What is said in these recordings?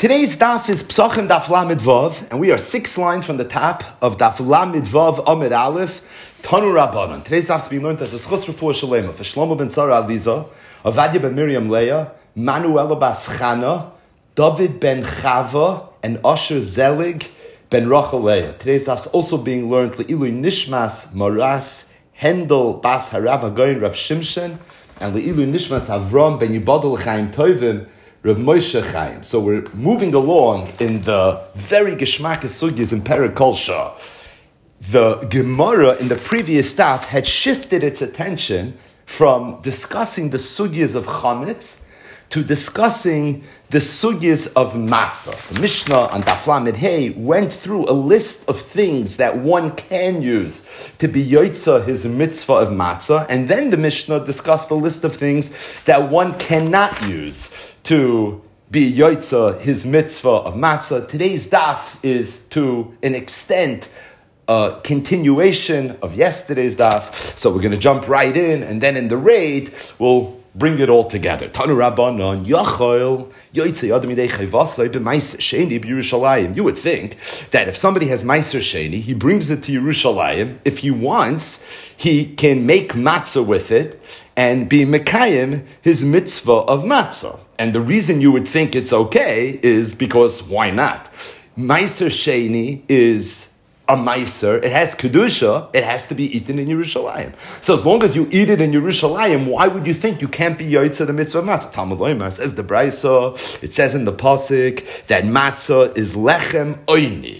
Today's daf is Psachim Daf Lamed Vav, and we are 6 lines from the top of Daf Lamed Vav Amid Aleph, Tanu Rabbanon. Today's daf is being learned as a Schos Refuah Shalema for Shlomo ben Sarah Aliza, Avadia ben Miriam Leah, Manuela bas Chana, David ben Chava, and Asher Zelig ben Rachel Leah. Today's daf is also being learned Le'ilu Nishmas Maras Hendel bas Harav Hagoyin Rav Shimshon, and Le'ilu Nishmas Avram ben Yibadol Chaim Tovim Reb Moshe Chaim. So we're moving along in the very geschmackes sugyas in Perek Kol Shah. The Gemara in the previous daf had shifted its attention from discussing the sugyas of chametz to discussing the sugyas of matzah. The Mishnah on Daf Lamed Hey went through a list of things that one can use to be yotzah his mitzvah of matzah, and then the Mishnah discussed a list of things that one cannot use to be yotzah his mitzvah of matzah. Today's daf is, to an extent, a continuation of yesterday's daf, so we're going to jump right in, and then in the raid we'll bring it all together. Tanu Rabbanon Yachol Yotzei Adam Yidei Chayvasai b'Maiser Sheni b'Yerushalayim. You would think that if somebody has Maiser Sheni, he brings it to Yerushalayim. If he wants, he can make matzah with it and be mekayim his mitzvah of matzah. And the reason you would think it's okay is because why not? Maiser Sheni is a meiser, it has kedusha, it has to be eaten in Yerushalayim. So as long as you eat it in Yerushalayim, why would you think you can't be yotzeh the mitzvah of matzah? Talmud Loimar says the Braisa, it says in the pasuk that matzah is lechem oini.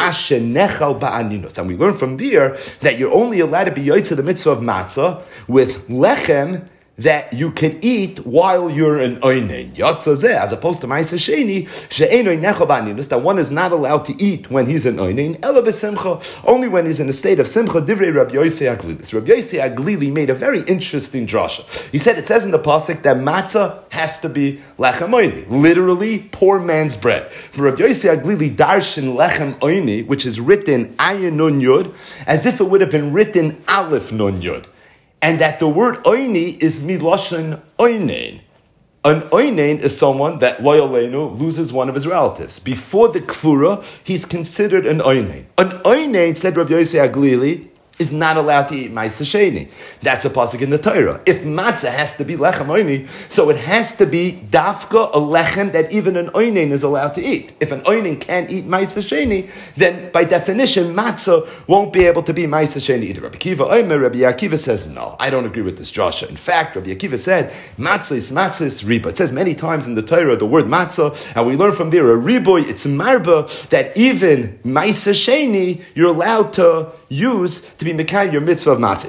And we learn from there that you're only allowed to be yotzeh the mitzvah of matzah with lechem that you can eat while you're in oinen. Yotzah zeh, as opposed to ma'aser sheni, she'eino nechal ba'aninus, that one is not allowed to eat when he's in oinen, ela b'simcha, only when he's in a state of simcha. Divrei Rabbi Yosei Aglili. Rabbi Yosei Aglili made a very interesting drasha. He said, it says in the pasuk that matzah has to be lechem oini, literally poor man's bread. Rabbi Yosei Aglili darshan lechem oini, which is written ayin nun yud, as if it would have been written aleph nun yud. And that the word oini is miloshen oinen. An oinen is someone that loyalenu loses one of his relatives. Before the kfura, he's considered an oinen. An oinen, said Rabbi Yosei Aglili, is not allowed to eat ma'aser sheni. That's a pasuk in the Torah. If matzah has to be lechem oini, so it has to be dafka, a lechem that even an oinen is allowed to eat. If an oinen can't eat ma'aser sheni, then by definition matzah won't be able to be ma'aser sheni either. Rabbi Akiva says no. I don't agree with this drasha. In fact, Rabbi Akiva said matzah is riba. It says many times in the Torah the word matzah, and we learn from there a riboy. It's marba that even ma'aser sheni you're allowed to use to be mekayim your mitzvah of matzah.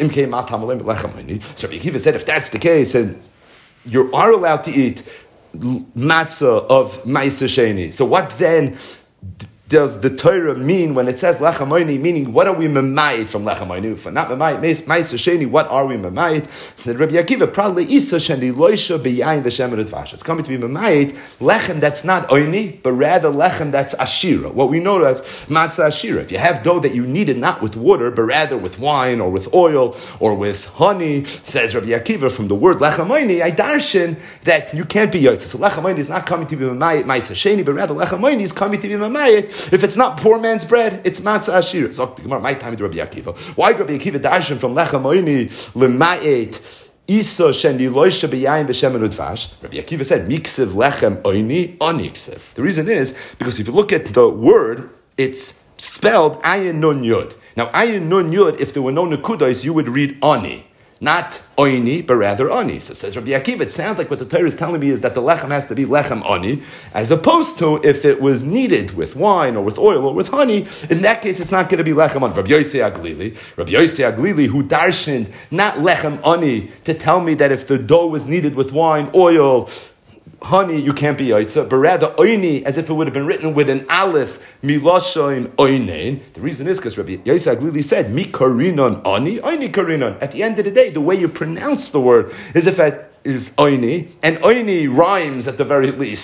So Rabbi Akiva said, if that's the case, then you are allowed to eat matzah of ma'aser sheni. So what then does the Torah mean when it says lechem oini? Meaning, what are we memayit from lechem oini? If we're not memayit ma'aser sheni, what are we memayit? Said Rabbi Akiva, probably isa sheni loisha beyayin v'shem v'dvash. It's coming to be memayit lechem that's not oini, but rather lechem that's ashira. What we know as matzah ashira. If you have dough that you need it not with water, but rather with wine or with oil or with honey, says Rabbi Akiva, from the word lechem oini, I darshan that you can't be yotzeh. So lechem oini is not coming to be memayit ma'aser sheni, but rather lechem oini is coming to be memayit. If it's not poor man's bread, it's matzah ashir. So the Gemara, my time to Rabbi Akiva. Why Rabbi Akiva darshan from lechem oini l'ma'et isa shendi loisha b'yayin v'shem v'dvash? Rabbi Akiva said miksiv lechem oini oniksiv. The reason is because if you look at the word, it's spelled ayin nun yud. Now ayin nun yud, if there were no nekudas, you would read oni. Not oini, but rather oni. So it says Rabbi Akiva, it sounds like what the Torah is telling me is that the lechem has to be lechem oni, as opposed to if it was kneaded with wine or with oil or with honey, in that case it's not going to be lechem oni. Rabbi Yosei Aglili, who darshaned not lechem oni to tell me that if the dough was kneaded with wine, oil, honey, you can't be yotzeh, but rather oini, as if it would have been written with an aleph, miloshoin oinein. The reason is because Rabbi Yosei Aglili said, mi karinon oni, oini karinon. At the end of the day, the way you pronounce the word is if it is oini, and oini rhymes at the very least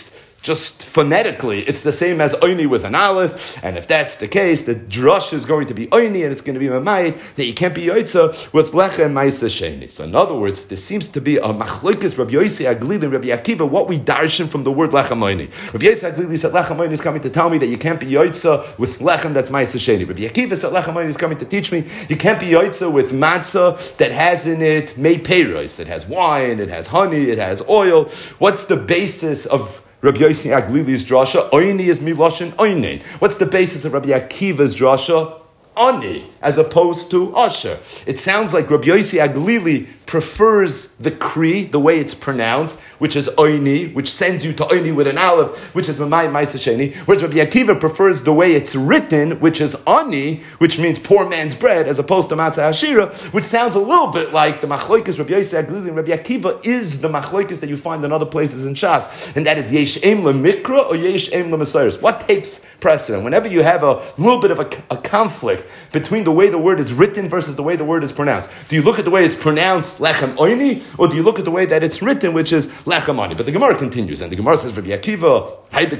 just phonetically, it's the same as oini with an aleph, and if that's the case, the drush is going to be oini, and it's going to be mamayit, that you can't be yoitza with lechem ma'isa sheni. So in other words, there seems to be a machlokes Rabbi Yossi Aglili and Rabbi Akiva, what we darshan from the word lechem oini. Rabbi Yossi Aglili said lechem oini is coming to tell me that you can't be yoitza with lechem that's ma'isa sheni. Rabbi Akiva said lechem oini is coming to teach me you can't be yoitza with matzah that has in it mei peiros. It has wine, it has honey, it has oil. What's the basis of Rabbi Yossi Aglili's drasha? Oini is miloshin oinin. What's the basis of Rabbi Akiva's drasha? Ani, as opposed to Asher. It sounds like Rabbi Yossi Aglili prefers the Kri, the way it's pronounced, which is Oini, which sends you to Oini with an Aleph, which is Mamai Maisa Sheni, whereas Rabbi Akiva prefers the way it's written, which is Ani, which means poor man's bread, as opposed to Matzah Hashira, which sounds a little bit like the Machloikis Rabbi Yossi Aglili and Rabbi Akiva is the Machloikis that you find in other places in Shas, and that is Yesh Eim LeMikra or Yesh Eim LeMesayros. What takes precedent? Whenever you have a little bit of a conflict between the way the word is written versus the way the word is pronounced, do you look at the way it's pronounced, lechem oini, or do you look at the way that it's written, which is lechem oini? But the Gemara continues, and the Gemara says, Rabbi Akiva, Rabbi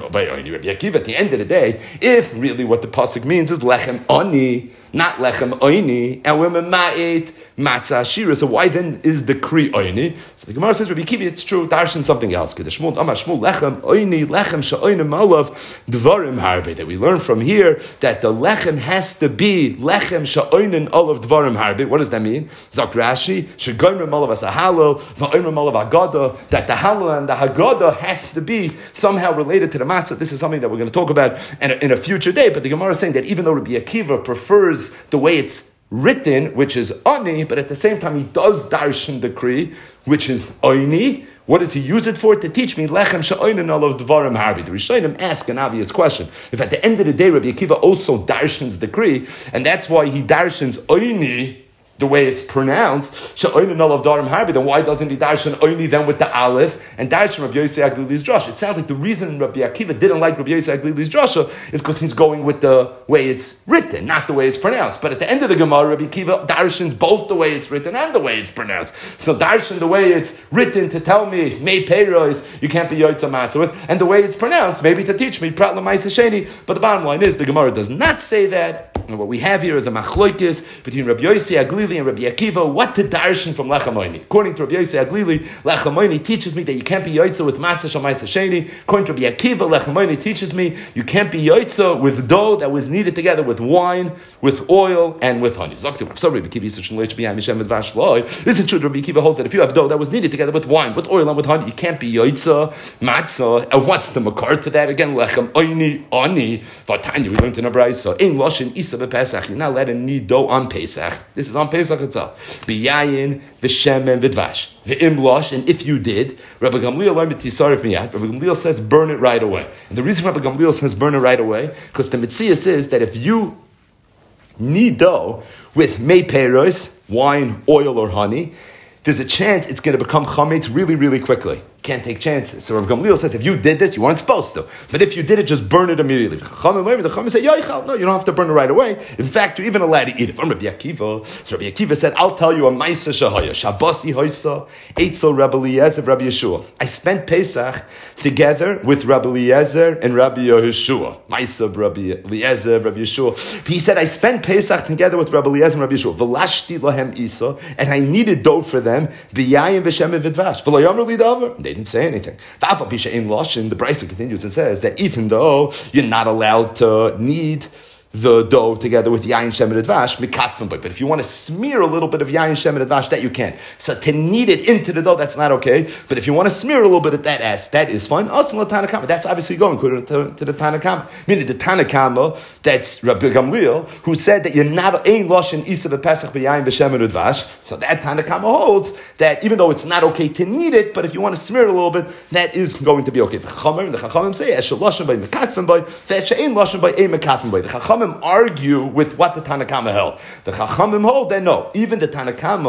Akiva, at the end of the day, if really what the pasuk means is lechem oini, not lechem oini, and we're mema'it matzah shira, so why then is the kri oini? So the Gemara says, Rabbi Akiva, it's true, darshan something else. Shmuel lechem oini, lechem sha'oinim alav dvarim harbe, that we learn from here that the lechem has to be lechem sha'oinin olav dvarim harbe. What does that mean? Zak Rashi, shegoyim olav as a halal, va'oim olav agada, that the halal and the haggadah has to be somehow related to the matzah. This is something that we're going to talk about in a future day, but the Gemara is saying that even though Rabbi Akiva prefers the way it's written, which is ani, but at the same time he does darshan decree, which is oini. What does he use it for? To teach me lechem she'oinin olav dvarim harbi. The Rishonim ask an obvious question. If at the end of the day Rabbi Akiva also darshans decree, and that's why he darshans oini, the way it's pronounced, she'oinin olav dvarim harbi, then why doesn't he darshan oini then with the aleph and darshan Rabbi Yossi Aglili's drasha? It sounds like the reason Rabbi Akiva didn't like Rabbi Yossi Aglili's drasha is because he's going with the way it's written, not the way it's pronounced. But at the end of the Gemara, Rabbi Akiva darshans both the way it's written and the way it's pronounced. So darshan the way it's written to tell me mei peiros you can't be yotza matzah with, and the way it's pronounced maybe to teach me prat l'maisa sheni. But the bottom line is the Gemara does not say that. And what we have here is a machloikis between Rabbi Yossi Aglili and Rabbi Akiva, what to darshan from lechem oini. According to Rabbi Yossi Aglili, lechem oini teaches me that you can't be yotza with matzah shal ma'isa sheni. According to Rabbi Akiva, lechem oini teaches me you can't be yotza with dough that was kneaded together with wine, with oil, and with honey. Isn't true Rabbi Akiva holds that if you have dough that was kneaded together with wine, with oil, and with honey, you can't be yotza matzah. And what's the makar to that? Again, lechem oini ani. Vatanya, we learned in a brayso in loshin isa b'Pesach. You're not allowed to knead dough on Pesach. This is on Pesach itself. B'yayin, v'shemen, v'dvash. V'imlosh, and if you did, Rabbi Gamliel learned tisarif miyad. Rabbi Gamliel says burn it right away. And the reason Rabbi Gamliel says burn it right away, because the Metzias is that if you knead dough with mei peiros, wine, oil, or honey, there's a chance it's going to become chametz really, really quickly. Can't take chances. So Rav Gamliel says, if you did this, you weren't supposed to. But if you did it, just burn it immediately. The Chachamim say, no, you don't have to burn it right away. In fact, you're even allowed to eat it. From Rabbi Akiva, so Rabbi Akiva said, I'll tell you a Maisa Shahaya. Shabbasi Hoysa, Eitzel Rabbi Eliezer, Rabbi Yeshua. I spent Pesach together with Rabbi Eliezer and Rabbi Yeshua. Maisa, Rabbi Eliezer, Rabbi Yeshua. He said, I spent Pesach together with Rabbi Eliezer and Rabbi Yeshua. V'lashti lahem Isa, and I needed dough for them. B'yayim v'shem v'dvash. V'layamru li davar. They didn't say anything. The Brisa continues and says that even though you're not allowed to knead the dough together with yayin shemen advash mikatfim boy, but if you want to smear a little bit of yayin shemen advash, that you can. So to knead it into the dough, that's not okay. But if you want to smear a little bit of that is fine. Also, that's obviously going to the Tanakama. Meaning the Tanakama, that's Rabbi Gamliel, who said that you're not ein loshin isa b'Pesach b'yayin b'shemen advash. So that Tanakama holds that even though it's not okay to knead it, but if you want to smear it a little bit, that is going to be okay. The Chachamim say eshel loshin by mikatfim boy, ve'eshein loshin by ein mikatfim boy. The Chachamim argue with what the Tanakama held. The Chachamim hold that no, even the Tanakama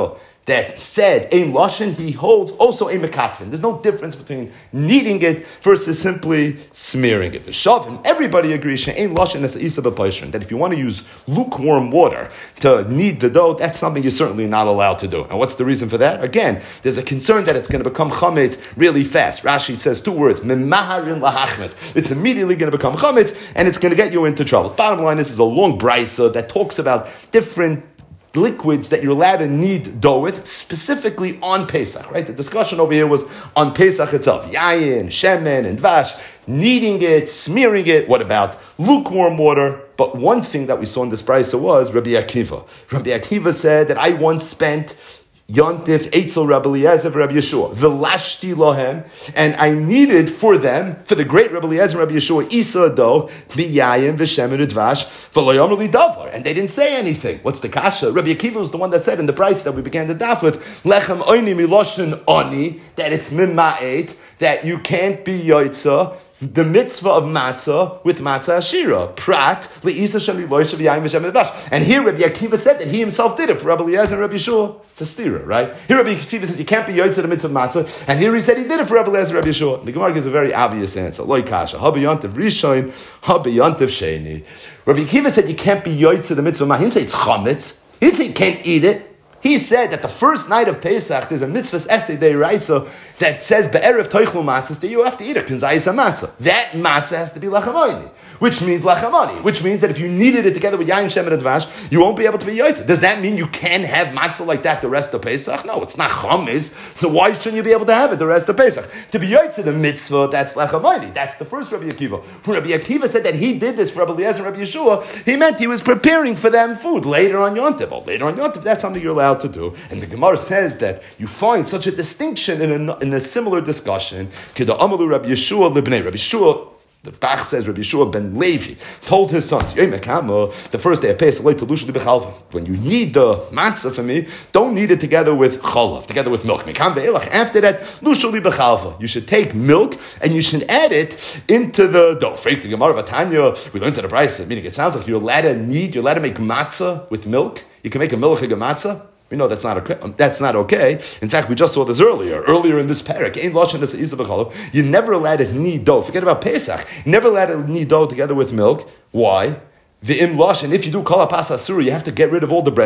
that said Ein Lashon, he holds also Ein Mekatvin. There's no difference between kneading it versus simply smearing it. The Shavim, everybody agrees She'ein Lashon is Isa b'Paishrin, that if you want to use lukewarm water to knead the dough, that's something you're certainly not allowed to do. And what's the reason for that? Again, there's a concern that it's going to become chametz really fast. Rashi says two words, Memaharin lahachmetz. It's immediately going to become chametz, and it's going to get you into trouble. Bottom line, this is a long brisa that talks about different liquids that you're allowed to knead dough with, specifically on Pesach, right? The discussion over here was on Pesach itself. Yayin, shemen, and dvash, kneading it, smearing it. What about lukewarm water? But one thing that we saw in this brisa was Rabbi Akiva. Rabbi Akiva said that I once spent Yontif, Eitzel, Rabbi Eliezer, Rabbi Yeshua, Velashti lohem, and I needed for them, for the great Rabbi Eliezer, Rabbi Yeshua, Isa dough, Biyayim, V'shemen, Udvash, V'loyom li davar, and they didn't say anything. What's the kasha? Rabbi Akiva was the one that said in the price that we began to daf with, Lechem oini miloshin oni, that it's mima'et, that you can't be yoitza, the mitzvah of matzah with matzah ashira. Prat le'isa shemi loisha v'yayim v'shem v'dash. And here Rabbi Akiva said that he himself did it for Rabbi Eliezer and Rabbi Yeshua. It's a stira, right? Here Rabbi Akiva says you can't be yotzei the mitzvah of matzah, and here he said he did it for Rabbi Eliezer and Rabbi Yeshua. The Gemara gives a very obvious answer. Loi kasha habi yontiv rishon habi yontiv sheni. Rabbi Akiva said you can't be yotzei the mitzvah of matzah. He didn't say it's chametz. He didn't say you can't eat it. He said that the first night of Pesach, there's a mitzvah's essay deiraisa that says be'erev toichlu matzahs that you have to eat a k'zayis matzah. That matzah has to be lachamoini, which means lachamoni, which means that if you kneaded it together with yain shem and advash, you won't be able to be yotzei. Does that mean you can have matzah like that the rest of Pesach? No, it's not chametz. So why shouldn't you be able to have it the rest of Pesach? To be yotzei the mitzvah, that's lachamoini. That's the first Rabbi Akiva. When Rabbi Akiva said that he did this for Rabbi Eliezer and Rabbi Yeshua, he meant he was preparing for them food later on Yom Tov. Well, later on Yom Tov, that's something you're allowed to do. And the Gemara says that you find such a distinction in a similar discussion. Kida Amalu Rabbi Yeshua Libnei. Rabbi Yeshua, the Bach says Rabbi Yeshua ben Levi told his sons, the first day of Pesach, when you knead the matzah for me, don't knead it together with chalav, together with milk. After that, you should take milk and you should add it into the dough. We learned to the brisa, meaning it sounds like you're allowed to make matzah with milk. You can make a milchig matzah. We know that's not okay. In fact, we just saw this earlier in this parak. You're never allowed to knead dough. Forget about Pesach. You're never allowed to knead dough together with milk. Why? And if you do kol hapas asura, you have to get rid of all the bread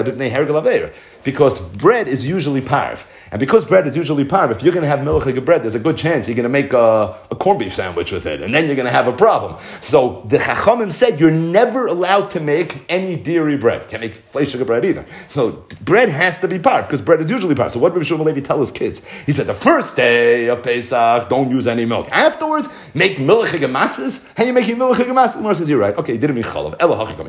because bread is usually parv. And because bread is usually parv, if you're going to have milchig bread, there's a good chance you're going to make a corned beef sandwich with it, and then you're going to have a problem. So the Chachamim said you're never allowed to make any dairy bread. You can't make flesh sugar bread either. So bread has to be parv because bread is usually parv. So what did Rabbi Shmuel Levi tell his kids? He said the first day of Pesach, don't use any milk. Afterwards, make milchig matzahs. How are you making milchig matzahs? Gemara says you're right. Okay, he didn't mean chalav.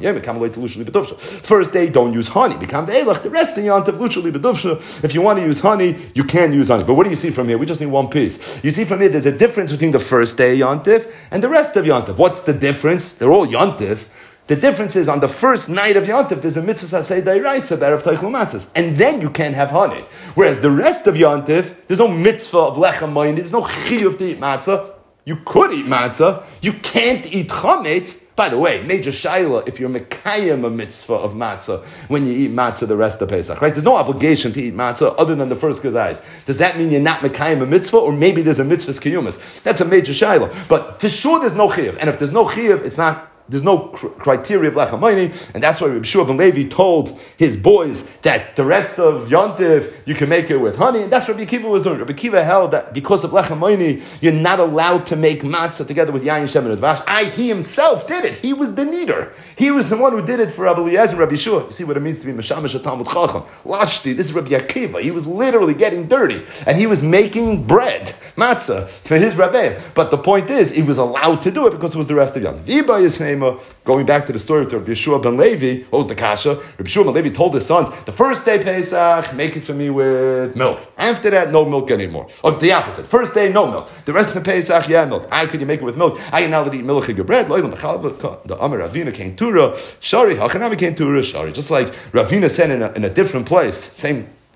First day, don't use honey. The rest of Yontif, if you want to use honey, you can use honey. But what do you see from here? We just need one piece. You see from here, there's a difference between the first day Yontif and the rest of Yontif. What's the difference? They're all Yontif. The difference is on the first night of Yontif, there's a mitzvah sasei dairaisa be'erev toichlu matzahs, and then you can have honey. Whereas the rest of Yontif, there's no mitzvah of lechem moyin, there's no chiyuv to eat matzah. You could eat matzah, you can't eat chametz. By the way, major shaila, if you're mekayim a mitzvah of matzah when you eat matzah the rest of Pesach, right? There's no obligation to eat matzah other than the first kazayis. Does that mean you're not mekayim a mitzvah, or maybe there's a mitzvah skiyumas? That's a major shaila. But for sure there's no chiyuv. And if there's no chiyuv, there's no criteria of lachamayni, and that's why Rabbi Shua ben Levi told his boys that the rest of Yontif you can make it with honey, and that's what Rabbi Akiva was doing. Rabbi Akiva held that because of lachamayni, you're not allowed to make matzah together with yayin, shem, and advash. He himself did it. He was the kneader. He was the one who did it for Rabbi Eliezer and Rabbi Shua. You see what it means to be meshamish a Talmud Chacham. Lashti, this is Rabbi Akiva. He was literally getting dirty, and he was making bread, matzah, for his Rabbi. But the point is, he was allowed to do it because it was the rest of Yontif. Going back to the story of Rabbi Yeshua ben Levi, what was the kasha? Rabbi Yeshua ben Levi told his sons, the first day Pesach, make it for me with milk. After that, no milk anymore. Or the opposite. First day, no milk. The rest of the Pesach, yeah, milk. How could you make it with milk? I can now eat milchig bread. The Amar Ravina came Tura, Shari, Hachanami came Tura, Shari. Just like Ravina said in a different place, same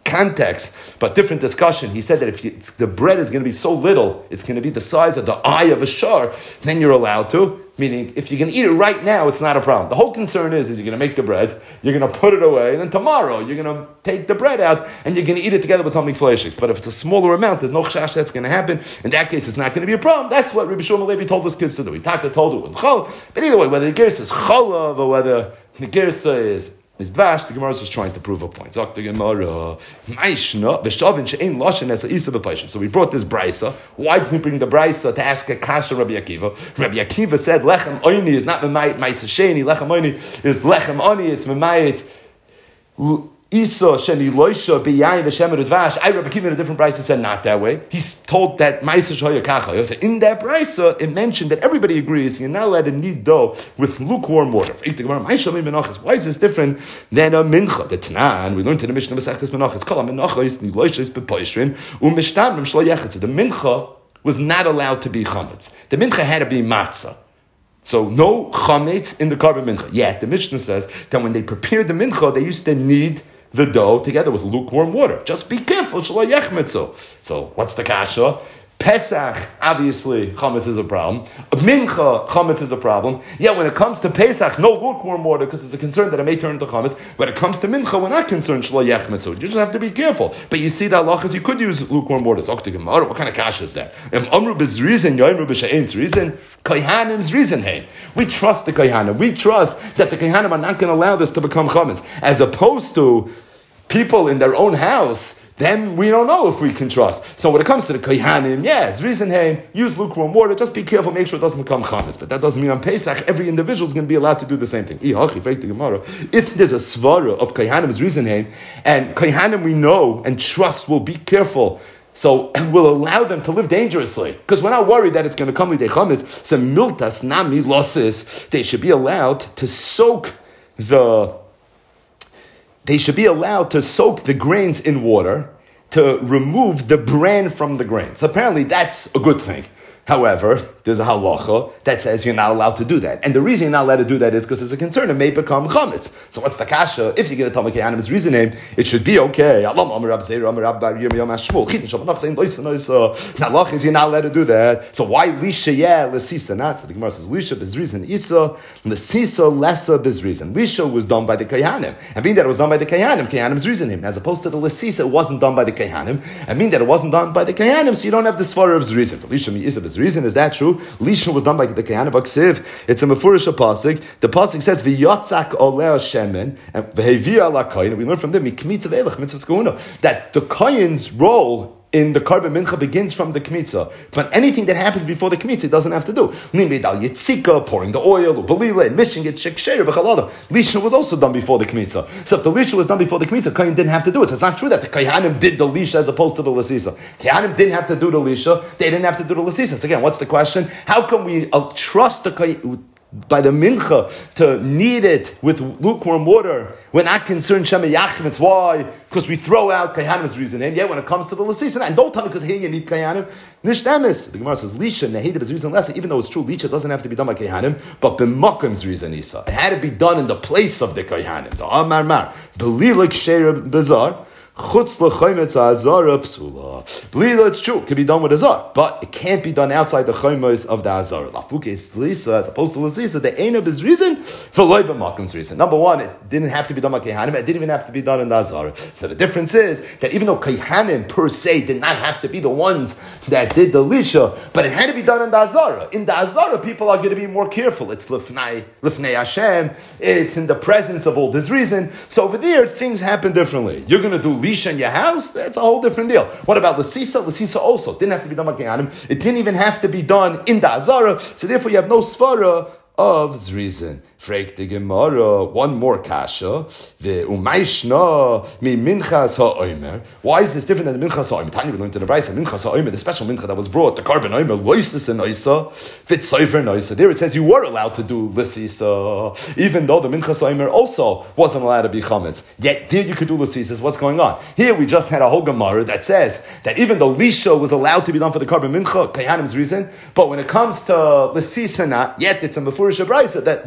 context, but different discussion. He said that if the bread is going to be so little, it's going to be the size of the eye of a shar, then you're allowed to. Meaning, if you're going to eat it right now, it's not a problem. The whole concern is you're going to make the bread, you're going to put it away, and then tomorrow you're going to take the bread out and you're going to eat it together with something fleshik. But if it's a smaller amount, there's no chash that's going to happen. In that case, it's not going to be a problem. That's what Rabbi Shmuel Levi told his kids to do. He told it with chol. But either way, whether the gersa is cholav or whether the gersa is dvash, the Gemara is just trying to prove a point. So we brought this brisa. Why did we bring the brisa to ask a kasha Rabbi Akiva? Rabbi Akiva said lechem oini is not memayit ma'isa sheni. Lechem oini is lechem oni. It's memayit Isa sheni loisha b'yayin v'shemer udvash. I Rabbi Akiva in a different brisa said not that way. He's told that ma'isa shoya kacha. In that brisa, it mentioned that everybody agrees you're not allowed to knead dough with lukewarm water. Why is this different than a mincha? The Tanan we learned in the Mishnah Masechtas Menachos. Kol mincha is loisha is bepoishrin u'mishtamrim shlo yechetzu. The mincha was not allowed to be chametz. The mincha had to be matzah. So no chametz in the carbon mincha. Yet the Mishnah says that when they prepared the mincha, they used to knead the dough together with lukewarm water. Just be careful, shelo yechmetzu. So what's the kasha? Pesach, obviously, chametz is a problem. Mincha, chametz is a problem. Yet when it comes to Pesach, no lukewarm water because it's a concern that it may turn into chametz. When it comes to mincha, we're not concerned, shelo yechmetzu. You just have to be careful. But you see that halachas, you could use lukewarm water. So, what kind of kasha is that? Amru b'zrizin, yoimru b'sha'ein's reason, kohanim's reason, hey. We trust the kohanim. We trust that the kohanim are not going to allow this to become chametz. As opposed to people in their own house, then we don't know if we can trust. So when it comes to the kohanim, yes, reason hey, use lukewarm water, just be careful, make sure it doesn't become chametz. But that doesn't mean on Pesach, every individual is going to be allowed to do the same thing. If there's a svara of kohanim's reason hey, and kohanim we know and trust will be careful, so we'll allow them to live dangerously. Because we're not worried that it's going to come with a chametz. So miltas nami losses, they should be allowed to soak the grains in water to remove the bran from the grain. So apparently that's a good thing. However, there's a halacha that says you're not allowed to do that. And the reason you're not allowed to do that is because there's a concern it may become chametz. So what's the kasha? If you get a Talmud Kehanim's reason name, it should be okay. Halacha is you're not allowed to do that. So why lisha yeah, lesisa not? So the Gemara says lisha bizrizin isa, lesisa lesa bizrizin. Lisha was done by the Kehanim. And being that it was done by the Kehanim's reason name. As opposed to the lesisa, it wasn't done by the Kehanim. And being that it wasn't done by the Kehanim, so you don't have the svara of zrizin. Lisha mi isa reason is that true? Lisha was done by the Kehanim. Baksiv. It's a mefurish pasuk. The pasuk says v'yotzak oleh shemen and v'hevia la koyin. We learn from them mikmitzav elach mitzvah skuna that the koyin's role in the carbon mincha begins from the kmitza, but anything that happens before the kmitza doesn't have to do. Yitzika, pouring the oil, ubelila, and mishing it, sheksher, b'chalada. Lisha was also done before the kmitza. So if the lisha was done before the kmitza, koyin didn't have to do it. So it's not true that the kohanim did the lisha as opposed to the lasisa. Kohanim didn't have to do the lisha; they didn't have to do the lasisa. So again, what's the question? How can we trust the koyin by the mincha to knead it with lukewarm water? We're not concerned shema yachmetz. Why? Because we throw out kayanim's reason. And yet when it comes to the lasisa, and don't tell me because here you need kayanim, nishtamis. The Gemara says lisha nehedib is reason less. Even though it's true, lisha doesn't have to be done by kayanim, but b'makam's reason isa. It had to be done in the place of the kayanim. The amar mar belilik sheir bizar. Chutz l'chaymetz ha'azara psula. Blila, it's true, it can be done with azar, but it can't be done outside the chaymetz of the azara. Lafuke is lisa, as opposed to l'sisa, the ain of his reason, for loy b'makam's reason. Number one, it didn't have to be done by kehanim, it didn't even have to be done in the azara. So the difference is that even though kehanim per se did not have to be the ones that did the lisha, but it had to be done in the azara. In the azara, people are going to be more careful. It's lifnei Hashem, it's in the presence of all this reason. So over there, things happen differently. You're going to do lisha in your house, that's a whole different deal. What about Lasisa? Lasisa also didn't have to be done by Kehanim. It didn't even have to be done in the Azara. So therefore you have no svara of Zrizin. Freik the Gemara, one more kasha. The umayshna mi minchas ha'omer. Why is this different than the minchas ha'omer? Tanya, we learned in the Brisa, minchas ha'omer, the special mincha that was brought, the carbon omer, loistis and oisa, fit soifer noisa. There it says you were allowed to do lisisa, even though the minchas ha'omer also wasn't allowed to be chametz. Yet there you could do lisisa. What's going on? Here we just had a whole Gemara that says that even though lisha was allowed to be done for the carbon mincha, kayanim's reason, but when it comes to lisisa not, yet it's a mefurish brisa that the minchas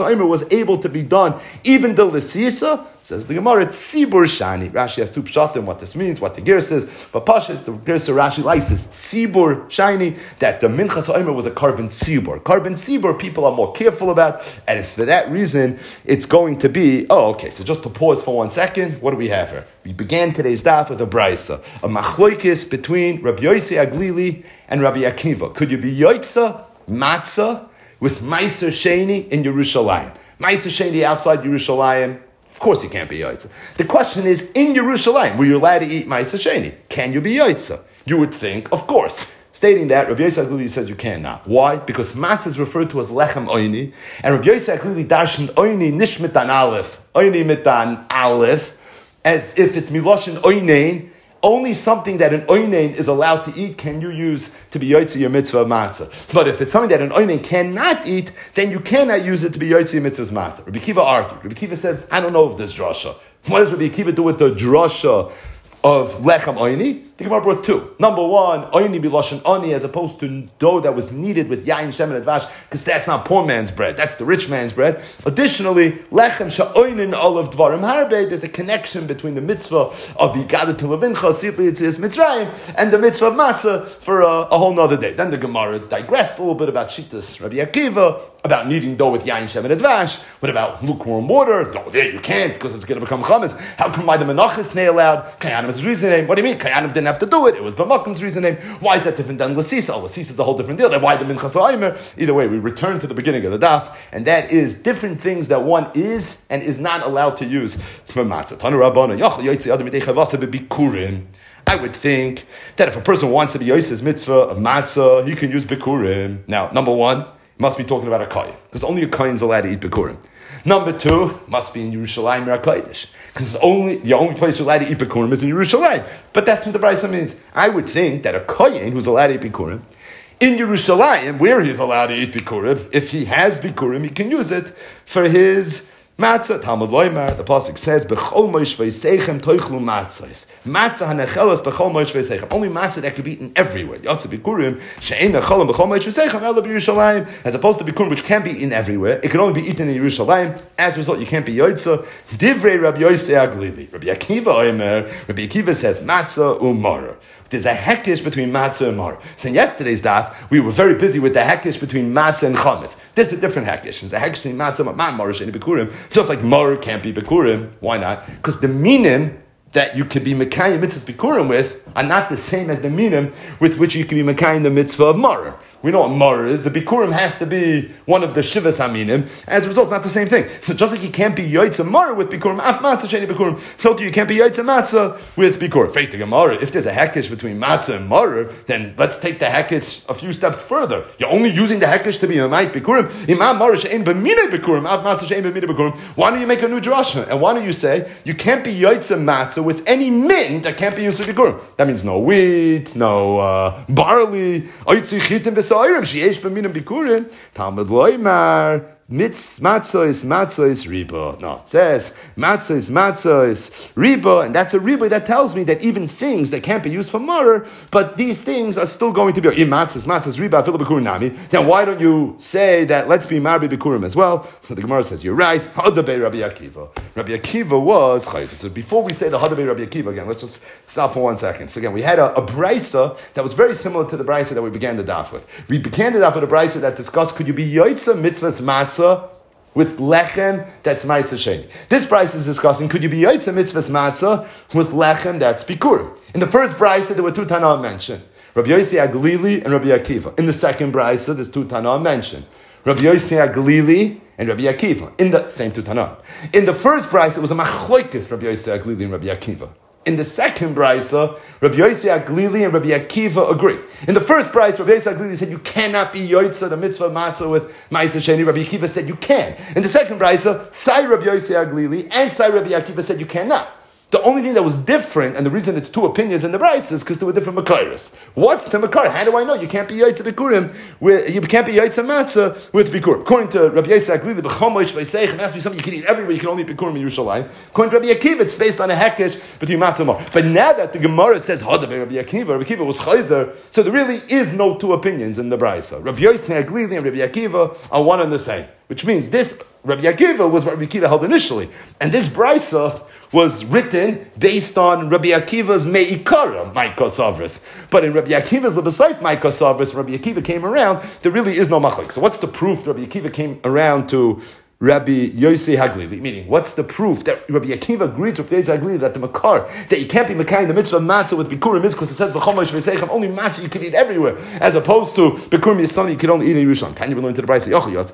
Omer was able to be done, even the L'sisa, says the Gemara, it's Tzibur Shani. Rashi has two pshatim, what this means, what the Ger says, but Pashat, the Ger Rashi likes is Tzibur Shani, that the Minchas Omer was a carbon Tzibur. Carbon Tzibur, people are more careful about, and it's for that reason, it's going to be, so just to pause for 1 second, what do we have here? We began today's daf with a brisa, a machloikis between Rabbi Yossi Aglili and Rabbi Akiva. Could you be Yoitza, Matzah, with Meiser Sheni in Yerushalayim? Meiser Sheni outside Yerushalayim, of course you can't be Yoitza. The question is, in Yerushalayim, were you allowed to eat Meiser Sheni? Can you be Yoitza? You would think, of course. Stating that, Rabbi Yossi Aglili says you cannot. Why? Because matzah is referred to as lechem oini, and Rabbi Yossi Aglili darshan oini nish mitan aleph, oini mitan aleph, as if it's miloshin oinein. Only something that an oinein is allowed to eat can you use to be yotzi your mitzvah of matzah. But if it's something that an oinein cannot eat, then you cannot use it to be yotzi your mitzvah's matzah. Rabbi Akiva argued. Rabbi Akiva says, I don't know of this drasha. What does Rabbi Akiva do with the drasha of lechem oini? The Gemara brought two. Number one, oini biloshen oni, as opposed to dough that was kneaded with yain, shem, and advash, because that's not poor man's bread, that's the rich man's bread. Additionally, lechem sha'oinin olav dvarim harbe, there's a connection between the mitzvah of Yigada to Levincha, Sifli Yitzias Mitzrayim, and the mitzvah of matzah for a whole nother day. Then the Gemara digressed a little bit about Shittas Rabbi Akiva, about kneading dough with yain, shem, and advash. What about lukewarm water? No, there you can't, because it's going to become chametz. How come by the menachos nay allowed? Kayanim is reasoning. What do you mean? Kayanim didn't have to do it. It was B'makum's reasoning. Why is that different than L'sisa? L'sisa is a whole different deal. Then why the Minchas Omer? Either way, we return to the beginning of the daf, and that is different things that one is and is not allowed to use for matzah. I would think that if a person wants to be Yosef's mitzvah of matzah, he can use bikurim. Now, number one, must be talking about a kohen, because only a kohen is allowed to eat bikurim. Number two, must be in Yerushalayim or HaKodesh, because the only place you're allowed to eat bikurim is in Yerushalayim. But that's what the brisa means. I would think that a kohen who's allowed to eat bikurim, in Yerushalayim, where he's allowed to eat bikurim, if he has bikurim, he can use it for his matzah. Talmud Loimar, the pasuk says, "Bechol moish v'yiseichem toichlu matzahs." Matzah hanechelas bechol moish v'yiseichem. Only matzah that can be eaten everywhere. Yatzah bikurim she'ein necholim bechol moish v'yiseichem ela b'Yerushalayim. As opposed to bikurim, which can be eaten everywhere, it can only be eaten in Yerushalayim. As a result, you can't be yotzah. Divrei Rabbi Yossi Aglili. Rabbi Akiva Omer. Rabbi Akiva says matzah umar. There's a hekish between matzah and mar. So in yesterday's daf, we were very busy with the hekish between matzah and chametz. This is a different hekish. There's a hekish between matzah and mar, and bikurim. Just like mar can't be bikurim. Why not? Because the minim that you could be mekayim mitzvahs bikurim with are not the same as the minim with which you can be mekayim the mitzvah of mar. We know what mar is. The bikurim has to be one of the shivas aminim. As a result, it's not the same thing. So just like you can't be yoytza mar with bikurim, af matzah sheni bikurim, so too you can't be yoytza matzah with bikurim. If there's a hekish between matzah and mar, then let's take the hekish a few steps further. You're only using the hekish to be a ma'it bikurim. Imam mar she'en b'minei bikurim, af matzah she'en b'minei bikurim. Why don't you make a new drasha? And why don't you say you can't be yoytza matzah with any min that can't be used for bikurim? That means no wheat, no barley, oitzi chitim v'sa'orim, she'esh b'minam bikurim. Talmud Loimar, matzah is riba. No, it says matzah is riba, and that's a riba that tells me that even things that can't be used for marer, but these things are still going to be matzah is riba afilu bikurim nami. Then why don't you say that let's be marbi bikurim as well? So the Gemara says you're right. Hadabei Rabbi Akiva. Rabbi Akiva was chayis. So before we say the Hadabei Rabbi Akiva again, let's just stop for 1 second. So again, we had a brisa that was very similar to the brisa that we began the daf with. We began the daf with a brisa that discussed could you be yoitza mitzvahs matzah with lechem that's ma'aser sheni. This brisa is discussing could you be yotzei mitzvahs matzah with lechem that's bikurim. In the first brisa there were two Tanaim mentioned, Rabbi Yossi Aglili and Rabbi Akiva. In the second brisa there's two Tanaim mentioned, Rabbi Yossi Aglili and Rabbi Akiva. In the same two Tanaim. In the first brisa it was a machloikis Rabbi Yossi Aglili and Rabbi Akiva. In the second brisa, Rabbi Yossi Aglili and Rabbi Akiva agree. In the first brisa, Rabbi Yossi Aglili said you cannot be yotzah the mitzvah matzah with ma'aser sheni. Rabbi Akiva said you can. In the second brisa, Sai Rabbi Yossi Aglili and Sai Rabbi Akiva said you cannot. The only thing that was different, and the reason it's two opinions in the brisa is because there were different makaris. What's the makar? How do I know you can't be yotzah bikurim? You can't be yotzah matzah with bikurim. According to Rabbi Yossi Aglili, b'chomosh v'yiseichem, it has to be something you can eat everywhere. You can only eat bikurim in Yerushalayim. According to Rabbi Akiva, it's based on a hekesh between matzah and mar. But now that the Gemara says Hadabei Rabbi Akiva was chayzer, so there really is no two opinions in the brisa. Rabbi Yossi Aglili and Rabbi Akiva are one and the same. which means this Rabbi Akiva was what Rabbi Akiva held initially. And this Brisa was written based on Rabbi Akiva's Me'ikara, Maikos Avris. But in Rabbi Akiva's Lebesayf Maikos Avris, Rabbi Akiva came around, there really is no machlik. So what's the proof Rabbi Akiva came around to Rabbi Yossi Haglili? Meaning, what's the proof that Rabbi Akiva agreed to Rabbi Yossi Haglili that the makar, that you can't be makayim the mitzvah of matzah with bikurim is because it says b'chomosh v'seichem, only matzah you can eat everywhere, as opposed to bikurim yisani you can only eat in Yerushalayim. Tanya we learned to the Brayso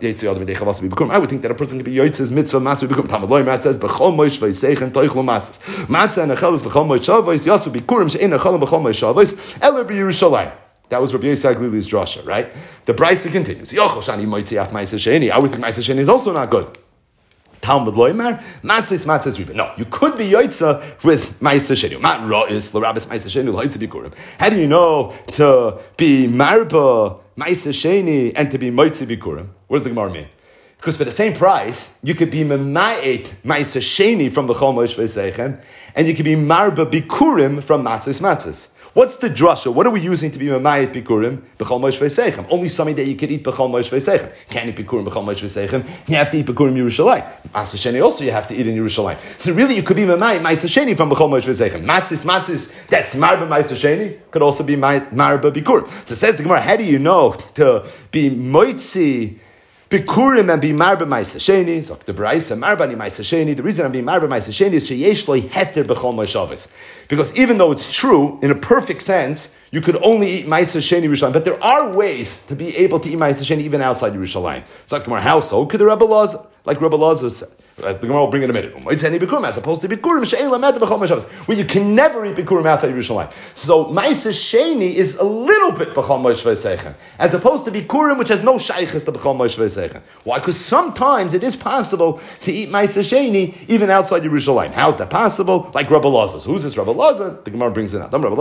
I would think that a person can be Yotz's mitzvah matzah bikurim. Talmud Lo Matzah says b'chomosh v'seichem toichlu matzahs. Matzah and echel is b'chomosh shavos yatzu bikurim she'en echel b'chomosh shavos eler b'Yerushalayim. That was Rabbi Yossi Haglili's drasha, right? The Brayso continues. I would think Ma'aseh Sheni is also not good. Talmud Lo Yomar, matzahs riba. No, you could be Yotza with Ma'aseh Sheni. Mat Ra'is l'Rabbis Ma'aseh Sheni l'Hoitze bikurim. How do you know to be marba Ma'aseh Sheni and to be Moitze bikurim? What does the Gemara mean? Because for the same price, you could be mema'et Ma'aseh Sheni from B'chol Moish V'Seichem, and you could be marba bikurim from matzahs. What's the drasha? What are we using to be mamayit bikurim b'chol moish v'seichem? Only something that you could eat b'chol moish v'seichem. Can't eat bikurim b'chol moish v'seichem. You have to eat bikurim Yerushalayim. Ma'aseh Sheni also you have to eat in Yerushalayim. So really you could be mamayit Ma'aseh Sheni from b'chol moish v'seichem. Matzis, that's marba Ma'aseh Sheni, could also be marba bikurim. So it says the Gemara, how do you know to be moitzi bikurim and be marba Ma'aseh Sheni? So the Brayso marba ni Ma'aseh Sheni. The reason I'm being marba Ma'aseh Sheni is sheyesh lo heter b'chol moishavos. Because even though it's true, in a perfect sense, you could only eat Ma'aseh Sheni Yerushalayim, but there are ways to be able to eat Ma'aseh Sheni even outside Yerushalayim. It's like Gemara, how so? Could the Rebbe Lazar, like Rebbe Lazar said, as the Gemara will bring in a minute, as opposed to bikurim, where you can never eat bikurim outside Yerushalayim. So Ma'aseh Sheni is a little bit b'chol moish v'seichem, as opposed to bikurim, which has no shaychus to b'chol moish v'seichem. Why? Because sometimes it is possible to eat Ma'aseh Sheni even outside Yerushalayim. How's that possible? Like Rebbe Lazar. Who's this Rebbe Lazar? The Gemara brings it out. How do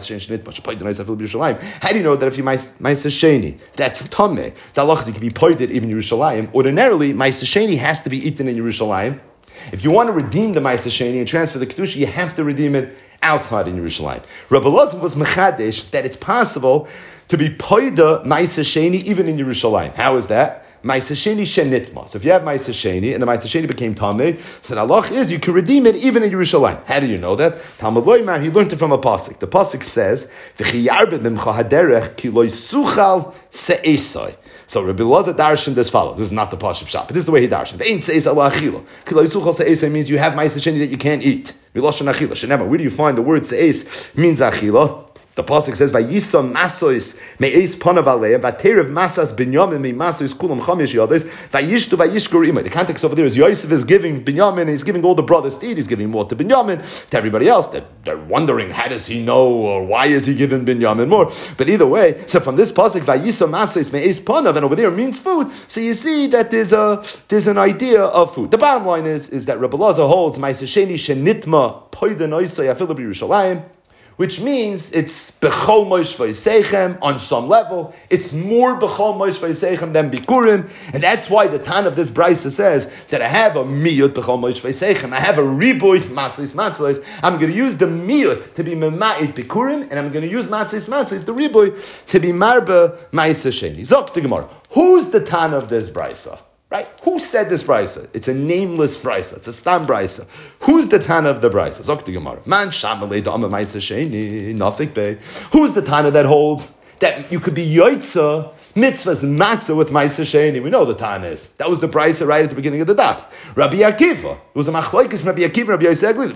you know that if you Ma'aseh Sheni, that's tameh? The halachas can be pointed even in Yerushalayim. Ordinarily, Ma'aseh Sheni has to be eaten in Yerushalayim. If you want to redeem the Ma'aseh Sheni and transfer the Kedusha, you have to redeem it outside in Yerushalayim. Rabbi Lazar was mechadesh that it's possible to be poida Ma'aseh Sheni even in Yerushalayim. How is that? Ma'aseh Sheni shenitma. So if you have Ma'aseh Sheni and the Ma'aseh Sheni became tameh, so the halach is you can redeem it even in Yerushalayim. How do you know that? Talmud Lo Yomar, he learned it from a pasuk. The pasuk says, "V'chi yarbed mimcha haderech ki lo yisuchal se'esai." So Rabbi Lazar darshan as follows. This is not the Pashup Shop, but this is the way he darshan. The ain't se'es ala achila. Ki lo yisuchal se'esai means you have Ma'aseh Sheni that you can't eat. Miloshan achila. Shenema. Where do you find the word se'es means achila? The pasuk says, "Vayisam masos me'es panav aleim v'terev masas binyamin me'masos kulam chamish yades vayishtu vayishkur imay." The context over there is Yosef is giving Binyamin, he's giving all the brothers to eat. He's giving more to Binyamin, to everybody else. They're wondering, how does he know, or why is he giving Binyamin more? But either way, so from this pasuk, "Vayisam masos me'es panav," and over there means food. So you see that there's an idea of food. The bottom line is that Rebbe Lazar holds Ma'aseh Sheni shenitma poida noisay afilu b'Yerushalayim, which means it's b'chol moish v'seichem on some level. It's more b'chol moish v'seichem than bikurim, and that's why the Tan of this Brayso says that I have a miyut b'chol moish v'seichem. I have a riboy matzlis. I'm going to use the miyut to be mema'it bikurim, and I'm going to use matzlis, the riboy, to be marba Ma'aseh Sheni. Zok the Gemara. Who's the Tan of this Brayso? Right? Who said this Brayso? It's a nameless Brayso. It's a stam Brayso. Who's the Tana of the Brayso? Zok the Gemara. Man shamalei da'ama Ma'aseh Sheni nafik bey. Who's the Tana that holds that you could be Yotza mitzvahs matzah with Ma'aseh Sheni? We know the Tana is. That was the Brayso right at the beginning of the daf. Rabbi Akiva. It was a machlokes Rabbi Akiva and Rabbi Yossi Haglili.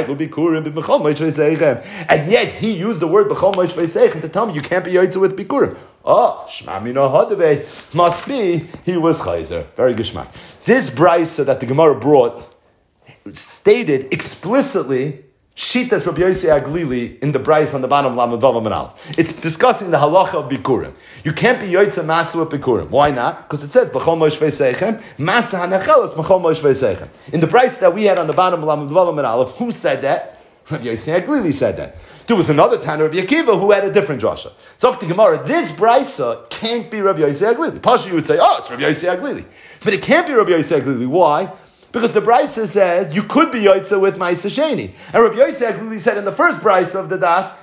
And yet he used the word b'chol moish v'seichem to tell me you can't be Yotza with bikurim. Oh, Shmamino Hadave, must be he was Chayzer. Very good Shmak. This Brayso that the Gemara brought stated explicitly Shitas Rabbi Yossi Haglili in the Brayso on the bottom of Lamed Vav Manal. It's discussing the halacha of bikurim. You can't be Yotza matzah with bikurim. Why not? Because it says b'chol moish v'seichem matzah hanechelos b'chol moish v'seichem. In the Brayso that we had on the bottom of Lamed Vav Manal, who said that? Rabbi Yossi Haglili said that. There was another Tana, Rabbi Akiva, who had a different drasha. So the Gemara, this Brayso can't be Rabbi Yossi Haglili. Pasha, you would say, oh, it's Rabbi Yossi Haglili. But it can't be Rabbi Yossi Haglili. Why? Because the Brayso says you could be Yotza with Ma'aseh Sheni. And Rabbi Yossi Haglili said in the first Brayso of the daf,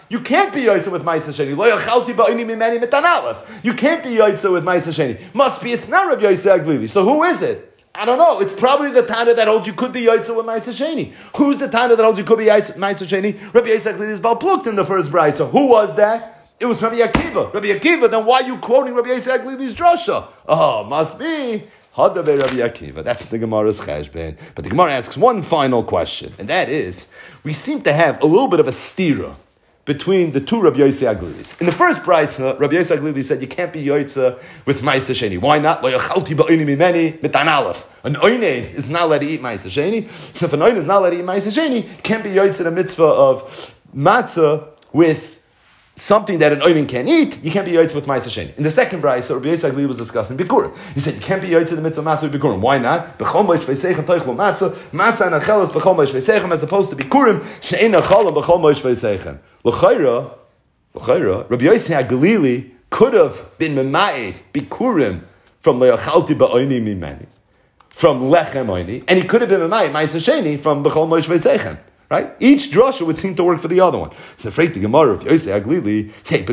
You can't be Yaitza with Ma'aseh Sheni. Lo yachalti ba'ini mimeni mitan aleph. You can't be Yaitza with Ma'aseh Sheni. Must be, it's not Rabbi Yosef Aglili. So who is it? I don't know. It's probably the Tana that holds you could be Yaitza with Ma'aseh Sheni. Who's the Tana that holds you could be Yaitza with Ma'aseh Sheni? Rabbi Yosef Aglili is Balplukt in the first brayso. Who was that? It was Rabbi Akiva. Rabbi Akiva, then why are you quoting Rabbi Yosef Aglili's drasha? Oh, must be Hadabe Rabbi Akiva. That's the Gemara's cheshbon. But the Gemara asks one final question, and that is, we seem to have a little bit of a stira between the two Rabbi Yosef Aglilis. In the first brayso, Rabbi Yosef Aglili said you can't be Yaitza with Ma'aseh Sheni. Why not? Lo yachalti ba'ini mimeni mitan aleph. An oinen is not allowed to eat Ma'aseh Sheni. So if an oinen is not allowed to eat Ma'aseh Sheni, can't be Yaitza the mitzvah of matzah with something that an oinen can't eat, you can't be Yaitza with Ma'aseh Sheni. In the second brayso, Rabbi Yosef Aglili was discussing Bikurim. He said you can't be Yaitza the mitzvah of matzah with Bikurim. Why not? B'chol moish v'seichem toichlu matzah and achelas b'chol moish v'seichem, as opposed to Bikurim she'ein achalam b'chol moish v'seichem. L'chayra, Rabbi Yosef Aglili could have been mema'ed Bikurim from le'achalti ba'oini mimeni, from lechem oini, and he could have been mema'ed Ma'aseh Sheni from b'chol moish v'seichem. Right? Each drasha would seem to work for the other one. So afraid the Gemara of Yosef Aglili,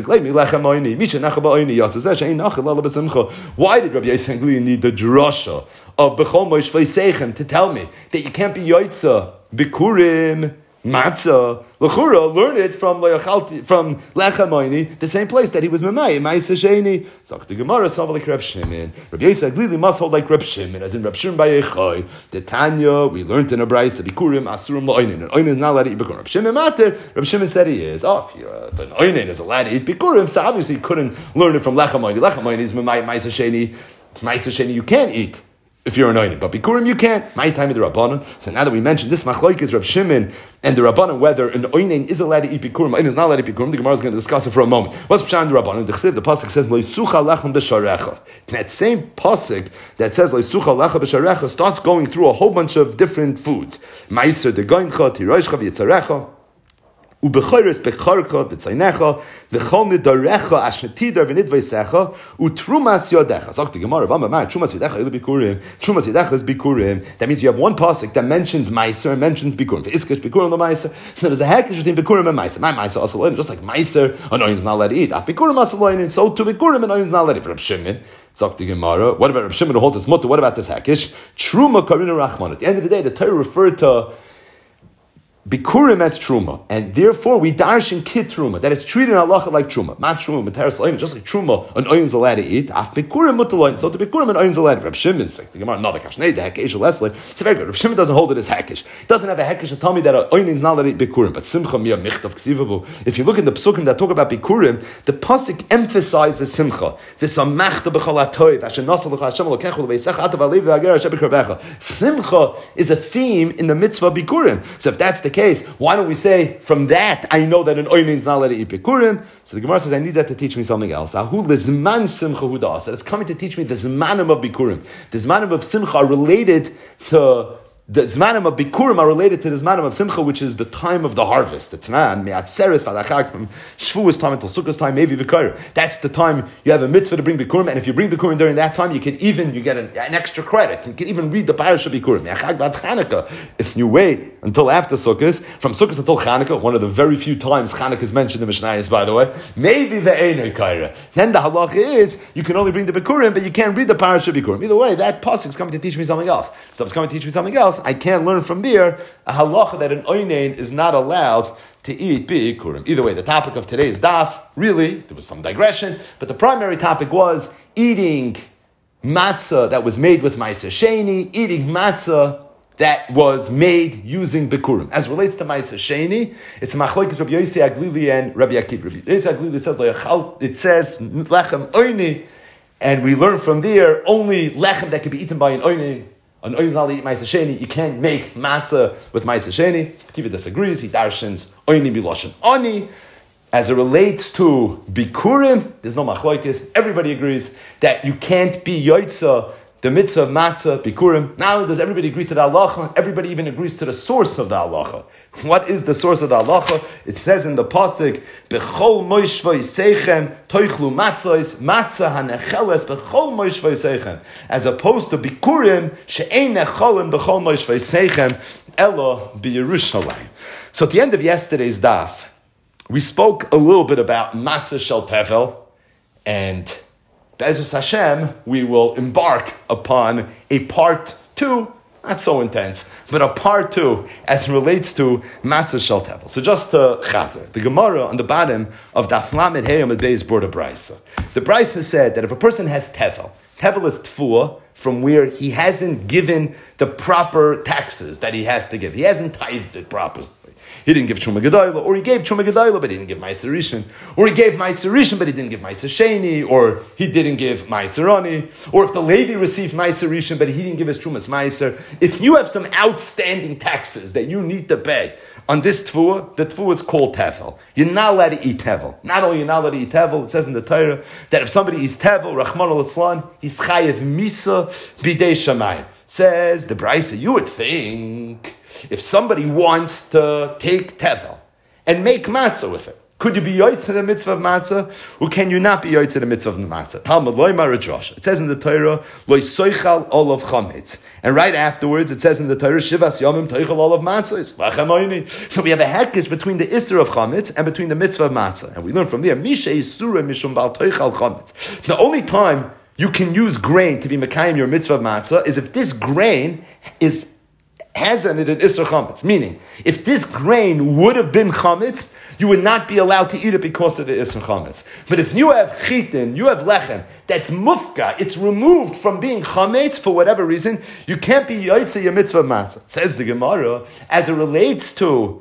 why did Rabbi Yosef Aglili need the drasha of Bechol Moish V'Seichem to tell me that you can't be Yaitza Bikurim Matzah? L'chura, learn it from Lechem Oini, the same place that he was Memai, Ma'aseh Sheni. So the Gemara saw like Reb Shimon. Rabbi Yosef Aglili must hold like Reb Shimon, as in Reb Shimon Bayechai. The Tanya, we learned in a brayso, Bikurim Asurim La'oinin. An Oinin is not allowed to eat Bikurim. Reb Shimon Mater, Reb Shimon said he is. Oh, if an Oinin is allowed to eat Bikurim, so obviously he couldn't learn it from Lechem Oini. Lechem Oini is Memai, Ma'aseh Sheni. Ma'aseh Sheni you can't eat if you're anointed, but Bikurim you can't. My time of the Rabbanon. So now that we mentioned this machlok is Reb Shimon and the Rabbanon, whether an oinen is allowed to eat Bikurim, oinen is not allowed to eat Bikurim, the Gemara is going to discuss it for a moment. What's Pshat in the Rabbanon? The pasuk says Leisucha lechem b'sharecha. That same pasuk that says Leisucha lechem b'sharecha starts going through a whole bunch of different foods. Ma'aser degoincha, tiroishcha, v'yitzarecha. Ubechayres becharka b'tzaynecha v'chol nidarecha ashetidar v'nidveisecha utrumas yodecha. Zok the Gemara, trumas yodecha is bikurim. Trumas yodecha is bikurim. That means you have one pasuk that mentions meiser and mentions bikurim. V'iskish bikurim the meiser. So there's a hekesh between bikurim and meiser. My meiser asaloin, just like meiser, an oin is not allowed to eat. Bikurim asaloin, and so to bikurim an oin is not allowed to eat. Reb Shimon, Zok the Gemara. What about Reb Shimon who holds his mutter? What about this hekesh? Truma karina rachman. At the end of the day, the Torah referred to Bikurim as truma, and therefore we darshan kid truma that is treated in halacha like truma. Mat truma, materas oin, just like truma, an oin is allowed to eat. Af bikurim mutaloin, so the bikurim an oin is allowed. Reb Shimon, the Gemara, not a kashnei, the hekesh leslie. It's very good. Reb Shimon doesn't hold it as hekesh. He doesn't have a hekesh to tell me that an oin is not allowed to eat bikurim. But simcha miya michtav ksivavu. If you look in the psukim that talk about bikurim, the pasuk emphasizes simcha. V'samachta b'chol hatoiv, asher nasa l'cha Hashem lokecha l'veisech atav alev v'ager Hashem b'karbecha. Simcha is a theme in the mitzvah bikurim. So if that's the case, why don't we say from that I know that an oinin is not allowed to eat bikurim? So the Gemara says I need that to teach me something else. Ahu lezman simcha hu da'as. It's coming to teach me the zmanim of bikurim. The zmanim of simcha are related to the zmanim of bikurim are related to the zmanim of simcha, which is the time of the harvest. The Tanan, me'atzeres v'adachak, from Shavuos time until Sukkot time, maybe v'kar. That's the time you have a mitzvah to bring bikurim, and if you bring bikurim during that time, you get an extra credit. You can even read the parasha bikurim. Me'achag v'ad Chanukah. If you wait until after Sukkot, from Sukkot until Chanukah, one of the very few times Chanukah is mentioned in Mishnayos, by the way, maybe ve'enei kaira. Then the halacha is you can only bring the bikurim, but you can't read the parasha bikurim. Either way, that pasuk is coming to teach me something else. So it's coming to teach me something else. I can't learn from there a halacha that an oinen is not allowed to eat bikurim. Either way, the topic of today's daf, really, there was some digression, but the primary topic was eating matzah that was made with Ma'aseh Sheni, eating matzah that was made using bikurim. As relates to Ma'aseh Sheni, it's machlokes Rabbi Yosef Aglili and Rabbi Akiva. Rabbi Yosef Aglili says, it says lechem oini, and we learn from there only lechem that can be eaten by an oini. An oin is not allowed to eat Ma'aseh Sheni. You can't make matzah with Ma'aseh Sheni. Akiva disagrees. He darshans oini biloshen oni. As it relates to bikurim, there's no machlokes. Everybody agrees that you can't be yoitza the mitzvah of matzah, bikurim. Not only does everybody agree to the halacha, everybody even agrees to the source of the halacha. What is the source of the halacha? It says in the pasuk, "Bechol moishvay seichem toichlu matzos matzah hanecheles bechol moishvay seichem," as opposed to bikurim she'ein necholim bechol moishvay seichem elo b'Yerushalayim. So at the end of yesterday's daf, we spoke a little bit about matzah shel tevel, and Be'ezus Hashem, we will embark upon a part 2, not so intense, but a part 2 as it relates to matzah shel tevel. So just to chazer, the Gemara on the bottom of Daf Lamed Hey Amud Beis brought a brisa. The brisa said that if a person has tevel is tfuah, from where he hasn't given the proper taxes that he has to give. He hasn't tithed it properly. He didn't give Truma Gedayla, or he gave Truma Gedayla, but he didn't give Meiser Rishon, or he gave Meiser Rishon, but he didn't give Meiser Sheni, or he didn't give Meiser Ani, or if the Levi received Meiser Rishon, but he didn't give his Trumas Meiser. If you have some outstanding taxes that you need to pay on this tfuah, the tfuah is called tevel. You're not allowed to eat tevel. Not only you're not allowed to eat tevel, it says in the Torah that if somebody eats tevel, Rachman al-Itzlan, he's chayev misa bidei shamayim. Says the Brisa, you would think if somebody wants to take tevel and make matzah with it, could you be yoytz in the mitzvah of matzah, or can you not be yoytz in the mitzvah of the matzah? Talmud loy maradrash. It says in the Torah, loy soichal olav chametz. And right afterwards, it says in the Torah, shivas yomim toichal olav matzah. It's lachem oini. So we have a hektish between the isser of chametz and between the mitzvah of matzah. And we learn from there, misha isura mishum bal toichal chametz. The only time you can use grain to be mekayim your mitzvah of matzah is if this grain has in it an isser chametz. Meaning, if this grain would have been chametz, you would not be allowed to eat it because of the isser chametz. But if you have chitin, you have lechem, that's mufka, it's removed from being chametz for whatever reason, you can't be yoytze your mitzvah of matzah. Says the Gemara, as it relates to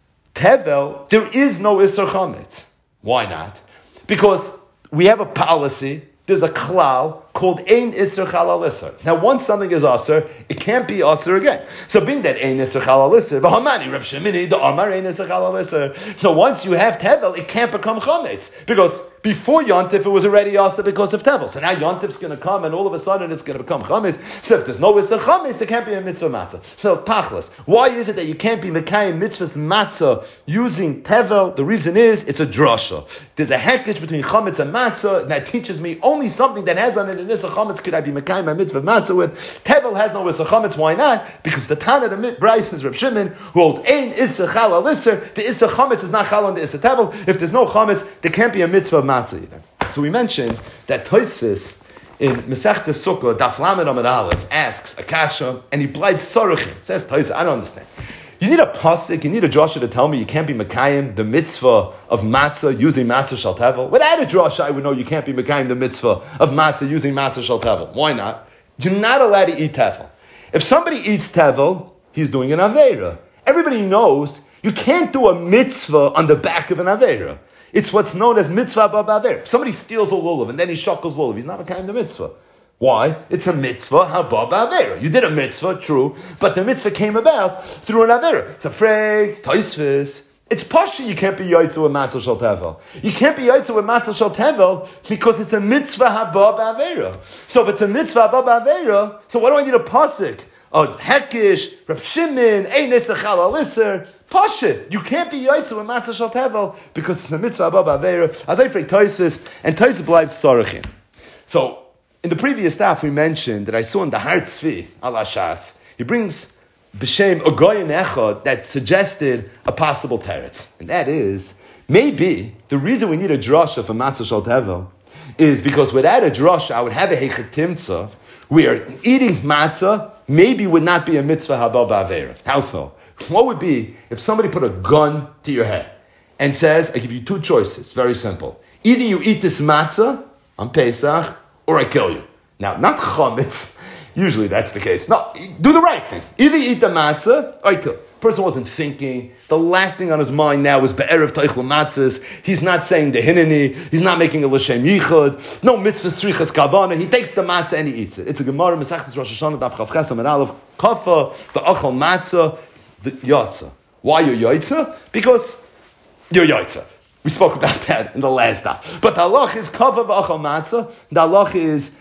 tevel, there is no isser chametz. Why not? Because we have a policy. There's a klal called Ein Isser Chalal Isser. Now, once something is Isser, it can't be Isser again. So, being that Ein Isser Chalal Isser, V'hamani Reb Shemini, the Amar Ein Isser Chalal Isser. So, once you have Tevel, it can't become Chametz. Because before Yontif, it was already Isser because of Tevel. So, now Yontif's going to come, and all of a sudden, it's going to become Chametz. So, if there's no Isser Chametz, there can't be a Mitzvah Matzah. So, Tachlis, why is it that you can't be Mekayim Mitzvah's Matzah using Tevel? The reason is, it's a drasha. There's a hekesh between Chametz and Matzah, and that teaches me only something that has on it an Isser Chametz could I be Mekayim my mitzvah matzah with. Tevel has no Isser Chametz. Why not? Because the Tana, the Bryce is Reb Shimon, who holds Ein Isser Chalal Isser. The Isser Chametz is not Chal on the Isser Tevel. If there's no Chametz, there can't be a mitzvah of matzah either. So we mentioned that Tosfos in Masechta Sukkah, Daf Lamed Amud Aleph, asks a kasha, and he blights Sorachim. Says Tosfos, I don't understand. You need a pasuk, you need a drasha to tell me you can't be mekayim the mitzvah of matzah using matzah shel tevel. Without a drasha, I would know you can't be mekayim the mitzvah of matzah using matzah shel tevel. Why not? You're not allowed to eat tevel. If somebody eats tevel, he's doing an aveira. Everybody knows you can't do a mitzvah on the back of an aveira. It's what's known as mitzvah bab aveira. If somebody steals a lulav and then he shakals lulav, he's not mekayim the mitzvah. Why? It's a mitzvah, habab avera. You did a mitzvah, true, but the mitzvah came about through an avera. It's a freg, Tosfos. It's pasha. You can't be yaitzu with matzah shel tevel. You can't be yaitzu with matzah shel tevel because it's a mitzvah habab avera. So if it's a mitzvah habab avera, so what do I need a pasuk? Hekish, Reb Shimon, Ein Isser Chalal Isser. Pasha. You can't be yaitzu with matzah shel tevel because it's a mitzvah habab avera. As I freg Tosfos, and Tosfos bleibt Sorachim. So, in the previous staff, we mentioned that I saw in the Har Tzvi, Ala Shas, he brings B'Shem a Goyen Echad that suggested a possible teretz. And that is, maybe the reason we need a drasha for Matzah Shel Tevel is because without a drasha, I would have a Hechet Timtzah, where eating matzah maybe would not be a mitzvah habal ba'avera. How so? What would be if somebody put a gun to your head and says, I give you two choices, very simple. Either you eat this matzah on Pesach, or I kill you. Now, not chametz. Usually that's the case. No, do the right thing. Either you eat the matzah, or I kill you. Person wasn't thinking. The last thing on his mind now is be'erev toichel matzahs. He's not saying the hineni. He's not making a l'shem yichud. No mitzvah strichas kavana. He takes the matzah and he eats it. It's a Gemara, Masechtas Rosh Hashanah, Daf Chav Ches Amud Aleph, kafa, the achal matzah, the yotza. Why you're yotza? Because you're yotza. We spoke about that in the last daf. But the halach is kava v'achal matzah. The halach is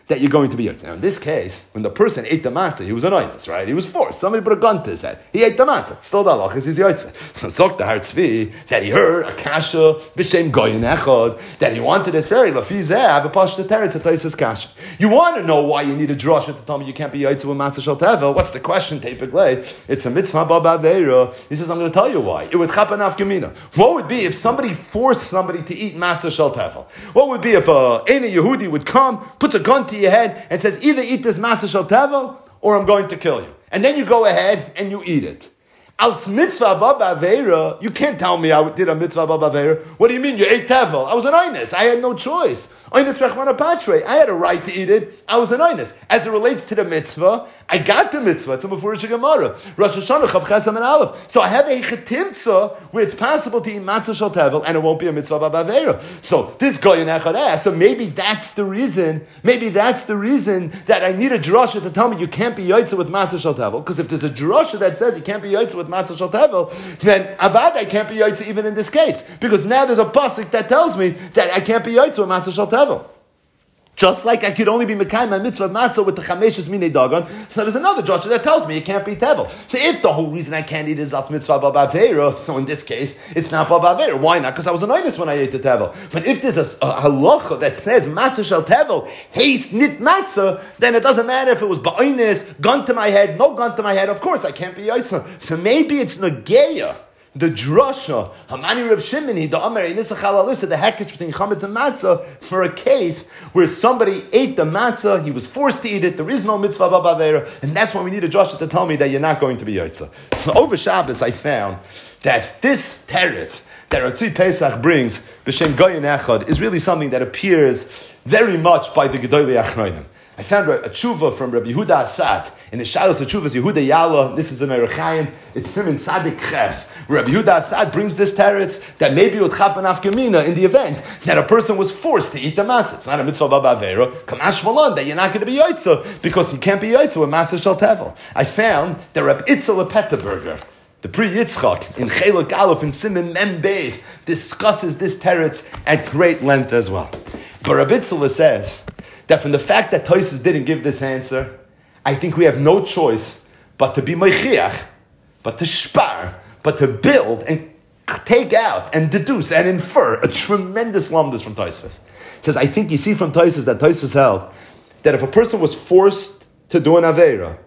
that you're going to be yotze. Now, in this case, when the person ate the matzah, he was an oinus, right? He was forced. Somebody put a gun to his head. He ate the matzah. Still the halachas, he's yotze. So Zok the Har Tzvi, that he heard a kasha, b'shem goyin echad, that he wanted to say, lafi zeh, have a pashta teretz, a taisvus kasha. You want to know why you need a drasha to tell me you can't be yotze with matzah shel tevel? What's the question, Teipeglei? It's a mitzvah baba aveira. He says, I'm going to tell you why. It would chapan afkamina. What would be if somebody forced somebody to eat matzah shel tevel? What would be if a Yehudi would come, puts a gun to your head, and says, either eat this matzah shel tevel, or I'm going to kill you. And then you go ahead and you eat it. Als mitzvah baba aveira, you can't tell me I did a mitzvah baba aveira. What do you mean you ate tevel? I was an oinus. I had no choice. Oinus rechmana patre. I had a right to eat it. I was an oinus. As it relates to the mitzvah, I got the mitzvah. It's a mefurish gemara. Rosh Hashanah chav chesam and aleph. So I have a chetimtza where it's possible to eat matzah shel tevel and it won't be a mitzvah baba aveira. So this guy in echad, so maybe that's the reason. Maybe that's the reason that I need a drasha to tell me you can't be yotze with matzah shel tevel. Because if there's a drasha that says you can't be yotze with matzah shel tevel, then avad I can't be yotze even in this case, because now there's a pasuk that tells me that I can't be yotze with matzah shel tevel. Just like I could only be mekayim my mitzvah matzah with the chameshes minei dagon, so there's another drasha that tells me it can't be tevel. So if the whole reason I can't eat is as mitzvah baba aveira, so in this case it's not baba aveira. Why not? Because I was an oinus when I ate the tevel. But if there's a halacha that says matzah shel tevel, haste nit matzah, then it doesn't matter if it was ba'oinus, gun to my head, no gun to my head. Of course I can't be yotze. So maybe it's nageya. The drasha, Hamani Reb Shimoni, the Amar Nisach Halalisa, the hekesh between chametz and matzah, for a case where somebody ate the matzah, he was forced to eat it, there is no mitzvah baba aveira, and that's why we need a drasha to tell me that you're not going to be yotze. So over Shabbos, I found that this teretz that Ratzui Pesach brings, b'shem goyin echad, is really something that appears very much by the Gedolei Achronim. I found a tshuva from Rabbi Yehuda Asad in the Shalos of Tshuvas Yehuda Yala. This is an Erechaim. It's Siman Tzadik Ches. Rabbi Yehuda Asad brings this teretz that maybe it would chapen afkamina in the event that a person was forced to eat the matzah. It's not a mitzvah baba aveira. Kamash malan that you're not going to be yotze because you can't be yotze with matzah shel tevel. I found that Rabbi Itzel Petterberger, the Pri Yitzchak in Chelak Aleph and Siman Mem Beis, discusses this teretz at great length as well. But Rabbi Itzel says that from the fact that Tosfos didn't give this answer, I think we have no choice but to be meichiach, but to spar, but to build and take out and deduce and infer a tremendous lumdus from Tosfos. It says, I think you see from Tosfos that Tosfos held that if a person was forced to do an aveira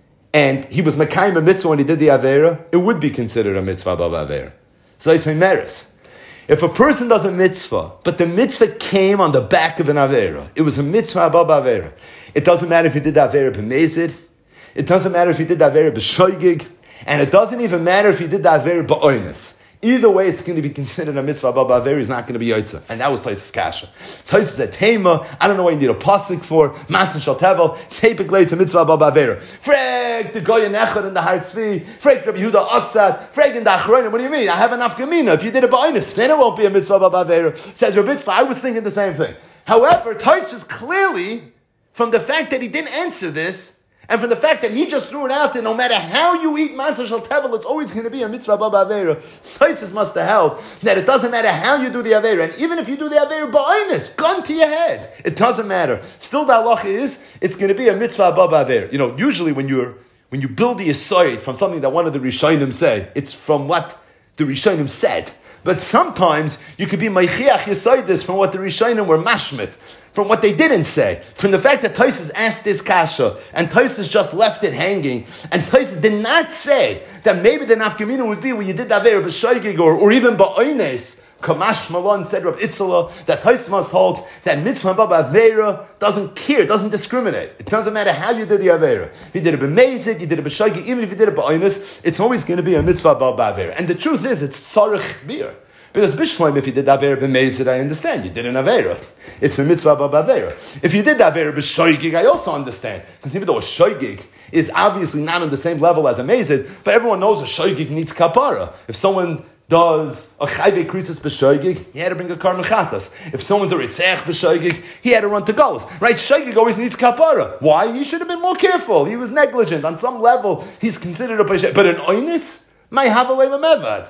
and he was mekayim a mitzvah when he did the aveira, it would be considered a mitzvah baba aveira. So I say meris. If a person does a mitzvah, but the mitzvah came on the back of an avera, it was a mitzvah above avera. It doesn't matter if he did the avera b'mezid, it doesn't matter if he did the avera b'shoigig, and it doesn't even matter if he did the avera b'oinus. Either way, it's going to be considered a mitzvah above avera. He's not going to be yotze, and that was Tosfos kasha. Tosfos said, "Tema, I don't know what you need a pasuk for matzah shel tevel. Teipik to mitzvah above avera." Frag the goyin echad and the Har Tzvi. Frag Rabbi Yehuda Asad. Frag in the Achronim. What do you mean? I have an afkamina. If you did it ba'oinus, then it won't be a mitzvah above avera. Says Rabbi Tzla, I was thinking the same thing. However, Tosfos clearly, from the fact that he didn't answer this, and from the fact that he just threw it out there, no matter how you eat matzah shel tevel, it's always going to be a mitzvah baba aveira. Tosfos must have held that it doesn't matter how you do the aveira, and even if you do the aveira ba'oinus, gun to your head, it doesn't matter. Still, the halacha is it's going to be a mitzvah baba aveira. You know, usually when you build the yesod from something that one of the Rishonim say, it's from what the Rishonim said. But sometimes you could be meichiach yesodis from what the Rishonim were mashmit, from what they didn't say, from the fact that Tosfos asked this kasha, and Tosfos just left it hanging, and Tosfos did not say that maybe the nafkamina would be when you did the aveira b'shoigig or even ba'oines. Kamash Malon said Rab Itzela that Tosfos must hold that mitzvah baba aveira doesn't care, doesn't discriminate. It doesn't matter how you did the aveira. If you did it b'mezid, you did it b'shoigig, even if you did it ba'oines, it's always going to be a mitzvah baba aveira. And the truth is, it's tzarech bir. Because Bishloim, if you did Avera b'mezid, I understand. You did an Avera. It's a mitzvah b'Avera. If you did Avera b'shoigig, I also understand. Because even though a shoigig is obviously not on the same level as a mezid, but everyone knows a shoigig needs kapara. If someone does a chayve krisis b'shoigig, he had to bring a kar mechatas. If someone's a ritzech b'shoigig, he had to run to goals. Right? Shoigig always needs kapara. Why? He should have been more careful. He was negligent. On some level, he's considered a b'shoigig. But an oinis, may have a way mevad.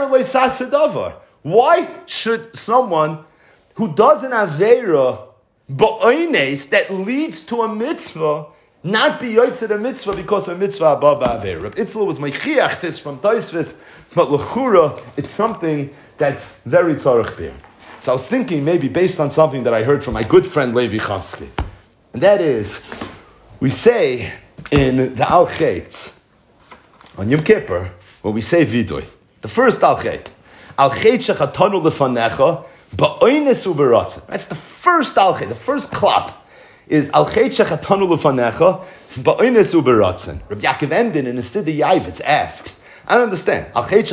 Why should someone who does an Aveira ba'oines that leads to a mitzvah, not be yotzei the mitzvah because a mitzvah above Avera. Reb Itzler was meichiach this from Tosfos, but l'chura, it's something that's very tzarech beer. So I was thinking maybe based on something that I heard from my good friend Levi Chavsky. And that is, we say in the Al Chet, on Yom Kippur, when we say Vidoy, the first Al Chet shechatanu lefanecha, ba'oines u'beratzon. That's the first Al Chet, the first klap is Al Chet shechatanu lefanecha, ba'oines u'beratzon. Rabbi Yaakov Emden in the Siddur Yavitz asks, I don't understand.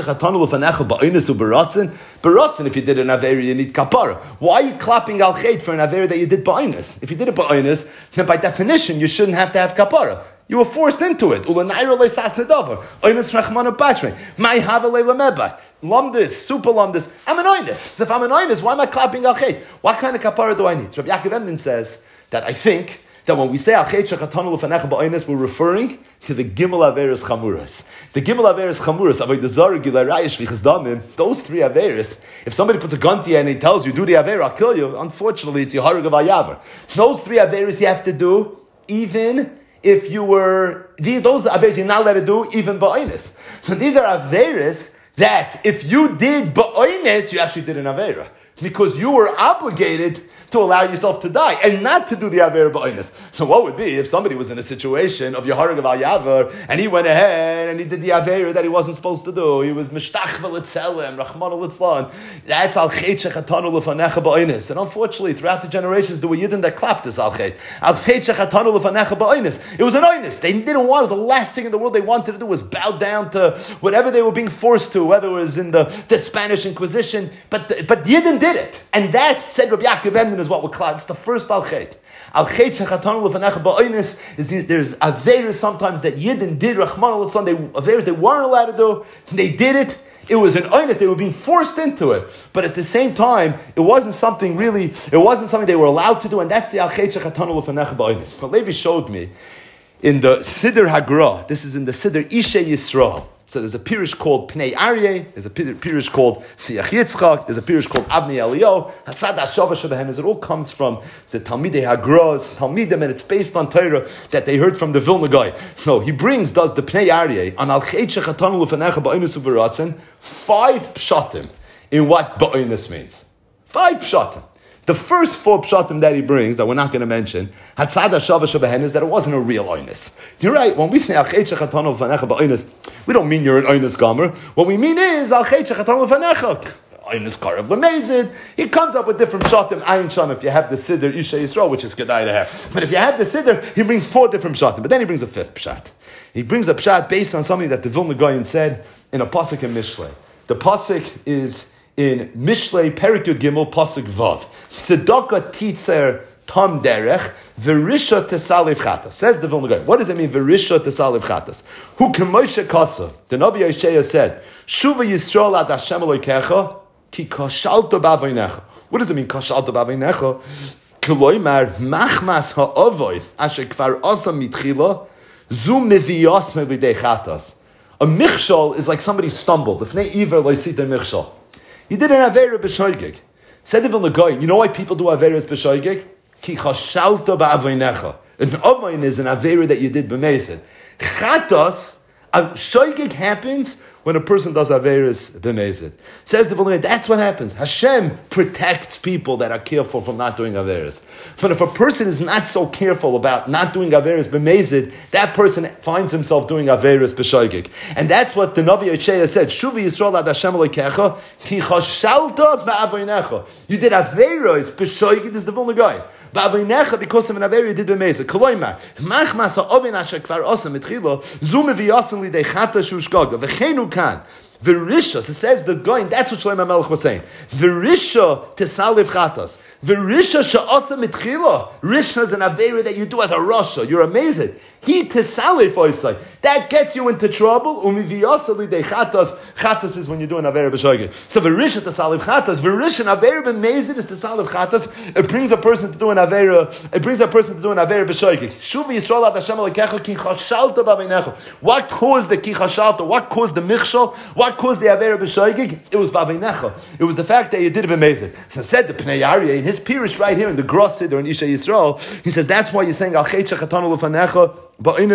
Beratzon, if you did an Avera, you need kapara. Why are you clapping al chet for an Avera that you did ba'oinus? If you did it ba'oinus, then by definition, you shouldn't have to have kapara. You were forced into it. Lumdis, super lumdis. I'm an oinus. So if I'm an oinus, why am I clapping al chet? What kind of kapara do I need? So Rabbi Yaakov Emden says that I think that when we say al chet shechatanu lefanecha ba'oinus, we're referring to the Gimel Averis Chamuras. The Gimel Averis Chamuras, Avodah Zarah, Gilei Raya, Shvichas Damim, those three Averis, if somebody puts a gun to you and he tells you, do the Aver, I'll kill you, unfortunately, it's Yehareg of Ayavar. Those three Averis you have to do, even if you were, those Averis you're not allowed to do, even Ba'oinus. So these are Averis that if you did Ba'oinus, you actually did an Avera. Because you were obligated to allow yourself to die and not to do the Aver Ba'oinus. So what would be if somebody was in a situation of Yehareg of Al Yavar and he went ahead and he did the Aver that he wasn't supposed to do? He was Mishtachvel Etzelem, Rachmana Litzlan. That's Al Chet Shechatanu Lefanecha Ba'oinus. And unfortunately, throughout the generations, there were Yidden that clapped this Al Chet. Al Chet Shechatanu Lefanecha Ba'oinus. It was an oinus. They didn't want it. The last thing in the world they wanted to do was bow down to whatever they were being forced to, whether it was in the Spanish Inquisition. But Yidden did it. And that, said Rabbi Yaakov Emden, is what we're clad. It's the first Al Chet. Al Chet shechatanu lefanecha ba'oinus is there's Averis sometimes that Yidden did, Rachmana litzlan, Averis they weren't allowed to do, they did it. It was an oinus, they were being forced into it. But at the same time, it wasn't something they were allowed to do, and that's the Al Chet shechatanu lefanecha ba'oinus. But Levi showed me in the Siddur Hagra, this is in the Siddur Ishe Yisrael. So there's a pirush called Pnei Aryeh, there's a pirush called Siach Yitzchak, there's a pirush called Avnei Eliyahu, Hatzad HaShavah Shebehem, as it all comes from the Talmidei Hagras, Talmidim, and it's based on Torah that they heard from the Vilna Gaon. So he does the Pnei Aryeh, on Al Chet Shechatanu Lefanecha Ba'oinus U'Beratzon, 5 pshatim in what Ba'oinus means. 5 pshatim. The first 4 pshatim that he brings, that we're not going to mention, Hatzad HaShavah Shebehen, is that it wasn't a real oinus. You're right, when we say Al Chet Shechatanu Lefanecha Ba'oinus, we don't mean you're an oinus gomer. What we mean is Al Chet Shechatanu Lefanecha. Oinus Karev Lemezid. He comes up with different pshatim. Ayin Sham, if you have the Siddur Isha Yisrael, which is Kedai to have. But if you have the Siddur, he brings 4 different pshatim. But then he brings a 5th pshat. He brings a pshat based on something that the Vilna Gaon said in a pasuk in Mishlei. The pasuk is in Mishlei Perek Yud Gimel pasuk Vav. Tzedakah titzer tam derech v'risha tesalev chatas. Says the Vilna Gaon. What does it mean v'risha tesalev chatas? Who can Moshe Kasa? The Navi Yeshaya said, Shuva Yisrael ad Hashem Elokecha ki kashalta b'aveinecha. What does it mean kashalta b'aveinecha? Keloimar machmas ha'avoy asher kvar asa mitchila zu meviyas mevidei chatas. A michshol is like somebody stumbled. If ne iver loisita michshol. You did an Avera b'shoigig. Said the Vilna Gaon, you know why people do Averas b'shoigig? Ki chashalta ba'aveinecha. An avein is an Avera that you did b'meisid. Chatas, a shoigig happens when a person does Averas b'meisid. Says the Vilna Gaon, that's what happens. Hashem protects people that are careful from not doing Averas. But if a person is not so careful about not doing Averas b'meisid, that person finds himself doing Averas b'shoigig. And that's what the Navi Yeshaya said. Shuvi Yisrael ad Hashem Elokecha ki chashalta ba'aveinecha. You did Averas b'shoigig, this is the Vilna Gaon. Ba'aveinecha, because of an Avera you did b'meisid. Koloimar, machmas ha'ovin asher kvar asa mitchila zu meviyasin lidei chata shushgaga v'chenu kan. V'risha, so it says the Gaon, that's what Shlomo HaMelech was saying. V'risha tesalev chatas. V'risha she'asa mitchila. Risha is an Avera that you do as a Rasha. You're amazing. He tesalef oisai. That gets you into trouble. Umiviyasali de chatas. Chatas is when you're doing avera b'shoigig. So v'risha tesalef chatas. V'risha avera b'mezid is tesalef chatas. It brings a person to do an avera. It brings a person to do an avera b'shoigig. Shuvi Yisrael ad Hashem alekecha ki chashalta b'aveinecha. What caused the ki chashalta? What caused the michshol? What caused the avera b'shoigig? It was b'aveinecha. It was the fact that you did it b'mezid. So said the Pnei Aryeh in his Pirush right here in the Gros Siddur in Isha Yisrael. He says that's why you're saying al chetcha chatanu l'fanecha. He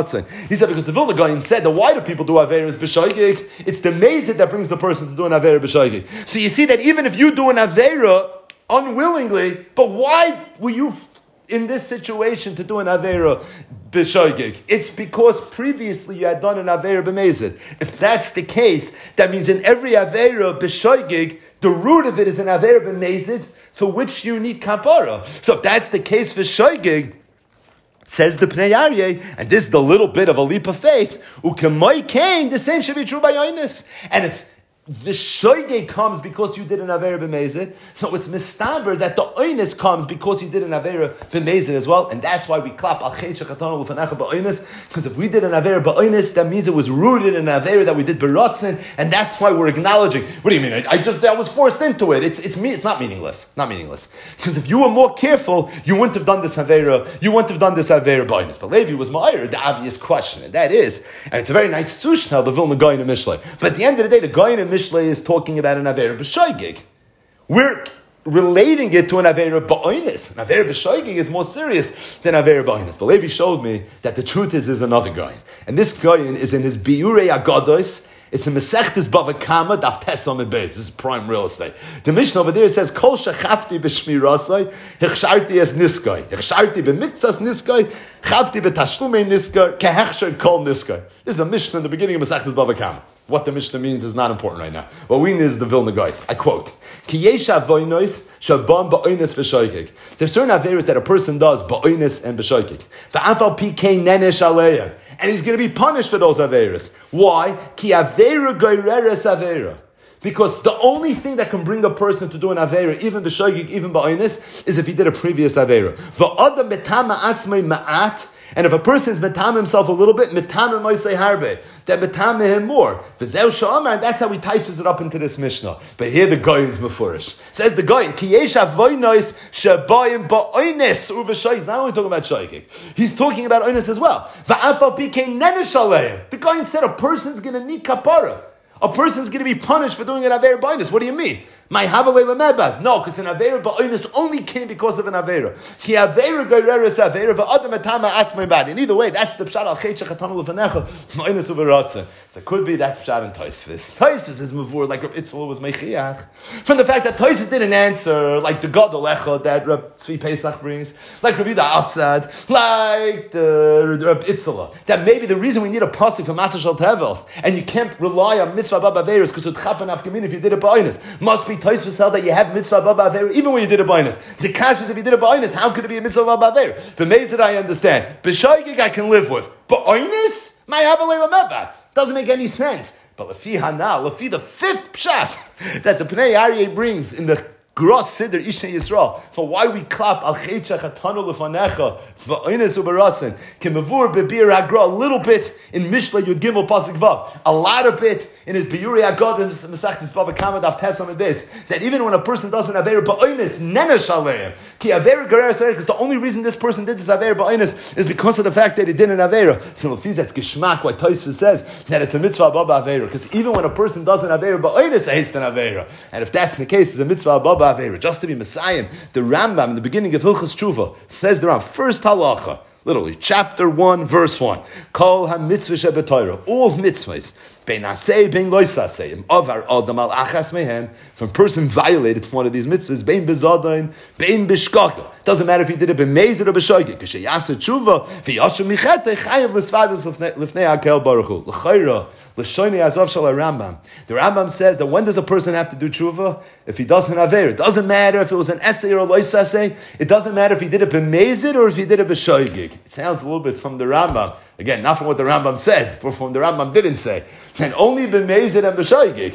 said because the Vilna Gaon said that why do people do Averis b'shoigig? It's the mezid that brings the person to do an Avera b'shoigig. So you see that even if you do an Avera unwillingly, but why were you in this situation to do an Avera b'shoigig? It's because previously you had done an Avera b'mezid. If that's the case, that means in every Avera b'shoigig, the root of it is an Avera b'mezid for which you need kapara. So if that's the case for shoigig, says the Pnei Aryeh, and this is the little bit of a leap of faith, ukemoi kain, the same should be true by Yonis. And if the shoigeg comes because you did an avera b'mezid, so it's mistaber that the oinus comes because you did an avera b'mezid as well, and that's why we clap al chen shekatanu l'fanecha b'oinus, because if we did an avera b'oinus, that means it was rooted in an avera that we did b'rotzen, and that's why we're acknowledging. What do you mean? I was forced into it. It's not meaningless. Not meaningless. Because if you were more careful, you wouldn't have done this avera. You wouldn't have done this avera b'oinus. But Levi was ma'ir the obvious question, and that is, and it's a very nice tzushna the Vilna Gaon and Mishlei. But at the end of the day, the Gaon and Mishlei is talking about an Avera b'shoigig. We're relating it to an Avera b'oinus. An Avera b'shoigig is more serious than Avera b'oinus. But Levi showed me that the truth is another Gaon. And this Gaon is in his Biurei Agados. It's in Masechtes Bava Kama, Daf Tesam and Beis. This is prime real estate. The Mishnah over there says, Kol shechafti b'shmirasai, hechsharti es niskai. Hechsharti b'miktsas niskai, chavti b'tashlumei niskai, kehechshar kol niskai. This is a Mishnah in the beginning of Masechtes Bava Kama. What the Mishnah means is not important right now. What we need is the Vilna Gaon. I quote, Ki yesha avoinos shabam ba'oinus v'shoigig. There's certain averos that a person does ba'oinus and b'shoigig. V'afal pikein nenesh aleya. And he's going to be punished for those averos. Why? Ki avera goyreres avera. Because the only thing that can bring a person to do an avera, even b'shoigig, even ba'oinus, is if he did a previous avera. V'adam betama atzmei ma'at. And if a person is metam himself a little bit, metam moisei harbe, then metam him more. V'zeu sha'amar, and that's how he touches it up into this Mishnah. But here the Gaon's mefurish. Says the Gaon, ki yesh avoinos shebayim ba'oines uv'shoigig. He's not only talking about shoigig. He's talking about oines as well. Va'afal pikein nenesh aleim. The Gaon said a person's going to need kapara. A person's going to be punished for doing an avera b'oinus. What do you mean? My havalei lemebad. No, because an avera b'oinus only came because of an avera. Ki avera goyreres avera v'adam etama atzmei bad. And either way, that's the pshat al chetcha chatanu l'fanecha b'oinus u'v'ratzah. So it could be that's pshat in Tosfos. Tosfos is mavur like Reb Itzler was meichiach from the fact that Tosfos didn't answer like the Gadol Echad that Reb Tzvi Pesach brings, like Reb Yehuda Asad, like the Reb Itzler. That maybe the reason we need a pasuk for matzah shel tevel and you can't rely on mitzvah baba averos because it chappen afkamin if you did it b'oinus must be Tosfos held that you have mitzvah baba averos even when you did it b'oinus. The kash is if you did it b'oinus, how could it be a mitzvah baba averos? But mezid I understand. B'shoigig I can live with. B'oinus my havalei lemebad. Doesn't make any sense. But Lefi Hana, Lefi the fifth pshat that the Pnei Aryeh brings in the Gros Siddur Isha Yisrael, for why we clap al chetcha chatanu l'fanecha v'oines u'baratzen kemavur bebir hagra a little bit in Mishlei Yud Gimel Pasuk Vav, a lot of it in his Biurei Agad and Masechtes Bava Kama Daf Tesam and this, that even when a person does an avera ba'oines nenesh aleim ki avera gereres avera, because the only reason this person did this avera ba'oines is because of the fact that he did an avera. So Lefi that's geschmack why Tosfos says that it's a mitzvah baba avera, because even when a person does an avera ba'oines it's an avera, and if that's the case, it's a mitzvah baba. Just to be Messiah, the Rambam in the beginning of Hilchos Tshuva says the Rambam, first halacha, literally chapter 1, verse 1, Kol ha-mitzvah shebetayra, all mitzvahs, bein aseh, bein lo yaseh, avar adam al achas mehem, if a person violated one of these mitzvahs, bein bezadain, bein bishkaka, doesn't matter if he did it b'mezid or b'shoigig, k'shei yaseh tshuva, v'yashem michetei, chayav l'svadas l'fnei HaKel Baruch Hu, l'chayra, l'shoinei azav shal Rambam. The Rambam says that when does a person have to do tshuva? If he does an aver. It doesn't matter if it was an essay or a lois essay. It doesn't matter if he did it b'mezid or if he did it b'shoigig. It sounds a little bit from the Rambam. Again, not from what the Rambam said, but from the Rambam didn't say. And only b'mezid and b'shoigig.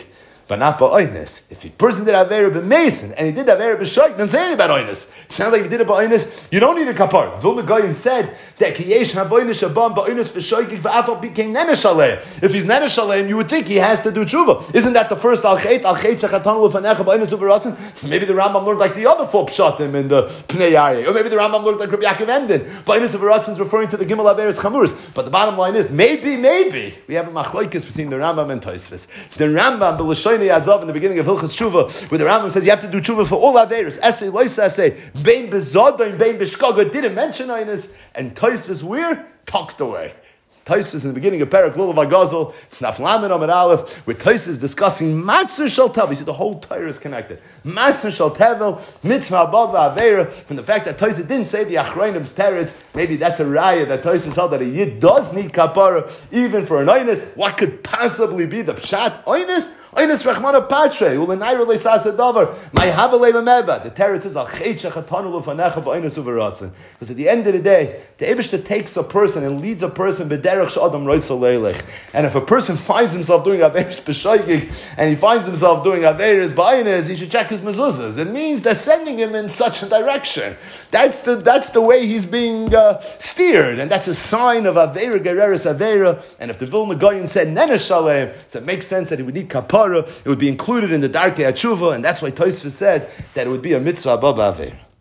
but not ba'oinus. If a person did Avera b'mason, and he did Avera b'shoik, then say anything about oinus. It sounds like if he did it ba'oinus, you don't need a kapar. Vilna Gaon said that ki yesh havoinus shabam ba'oinus b'shoikik v'afal became nenesh aleim. If he's nenesh aleim, you would think he has to do tshuva. Isn't that the first al-chet shechatanu l'fanecha ba'oinus uveratzen? So maybe the Rambam learned like the other four pshatim in the Pnei Aryeh. Or maybe the Rambam learned like Rabbi Yaakov Emden. Ba'oinus uveratzen is referring to the Gimel Averis Chamurs. But the bottom line is, maybe, we have a machlokes between the Rambam and Tosfos. The Rambam, the L'shoinei Azav, in the beginning of Hilchos Tshuva, where the Rambam says you have to do tshuva for all Averis. Essay, loisa, essay, bein bezodon, bein b'shkaga, didn't mention Einis, and Tosfos where? Tucked away. Tosfos in the beginning of Perek Lulav HaGazel, Naflamin Amid Aleph, where Tosfos discussing Matzah Shel Tevel. You see, the whole Torah is connected. Matzah Shel Tevel, Mitzvah Abba Avera, from the fact that Tosfos didn't say the Achreinim's teretz, maybe that's a raya that Tosfos held that a Yid does need kapara, even for an Einis. What could possibly be the Pshat Einis? Einis Rachmana Patre, Ulenayra Leisasa Davar, My Havalei Lameba. The teretz is Al-Chet Shechatanu L'fanecha B'Einis Uveratzen. Because at the end of the day, the Eibishter takes a person and leads a person b'derech she'adam roitza leilech. And if a person finds himself doing Averis b'shoigig, and he finds himself doing Averis b'Einis, he should check his mezuzahs. It means they're sending him in such a direction. That's the way he's being steered. And that's a sign of Avera Gereris Avera. And if the Vilna Gaon said Nenesh Shalem, so it makes sense that he would need kapara. It would be included in the Darkei HaTshuva, and that's why Tosfos said that it would be a mitzvah above Avera.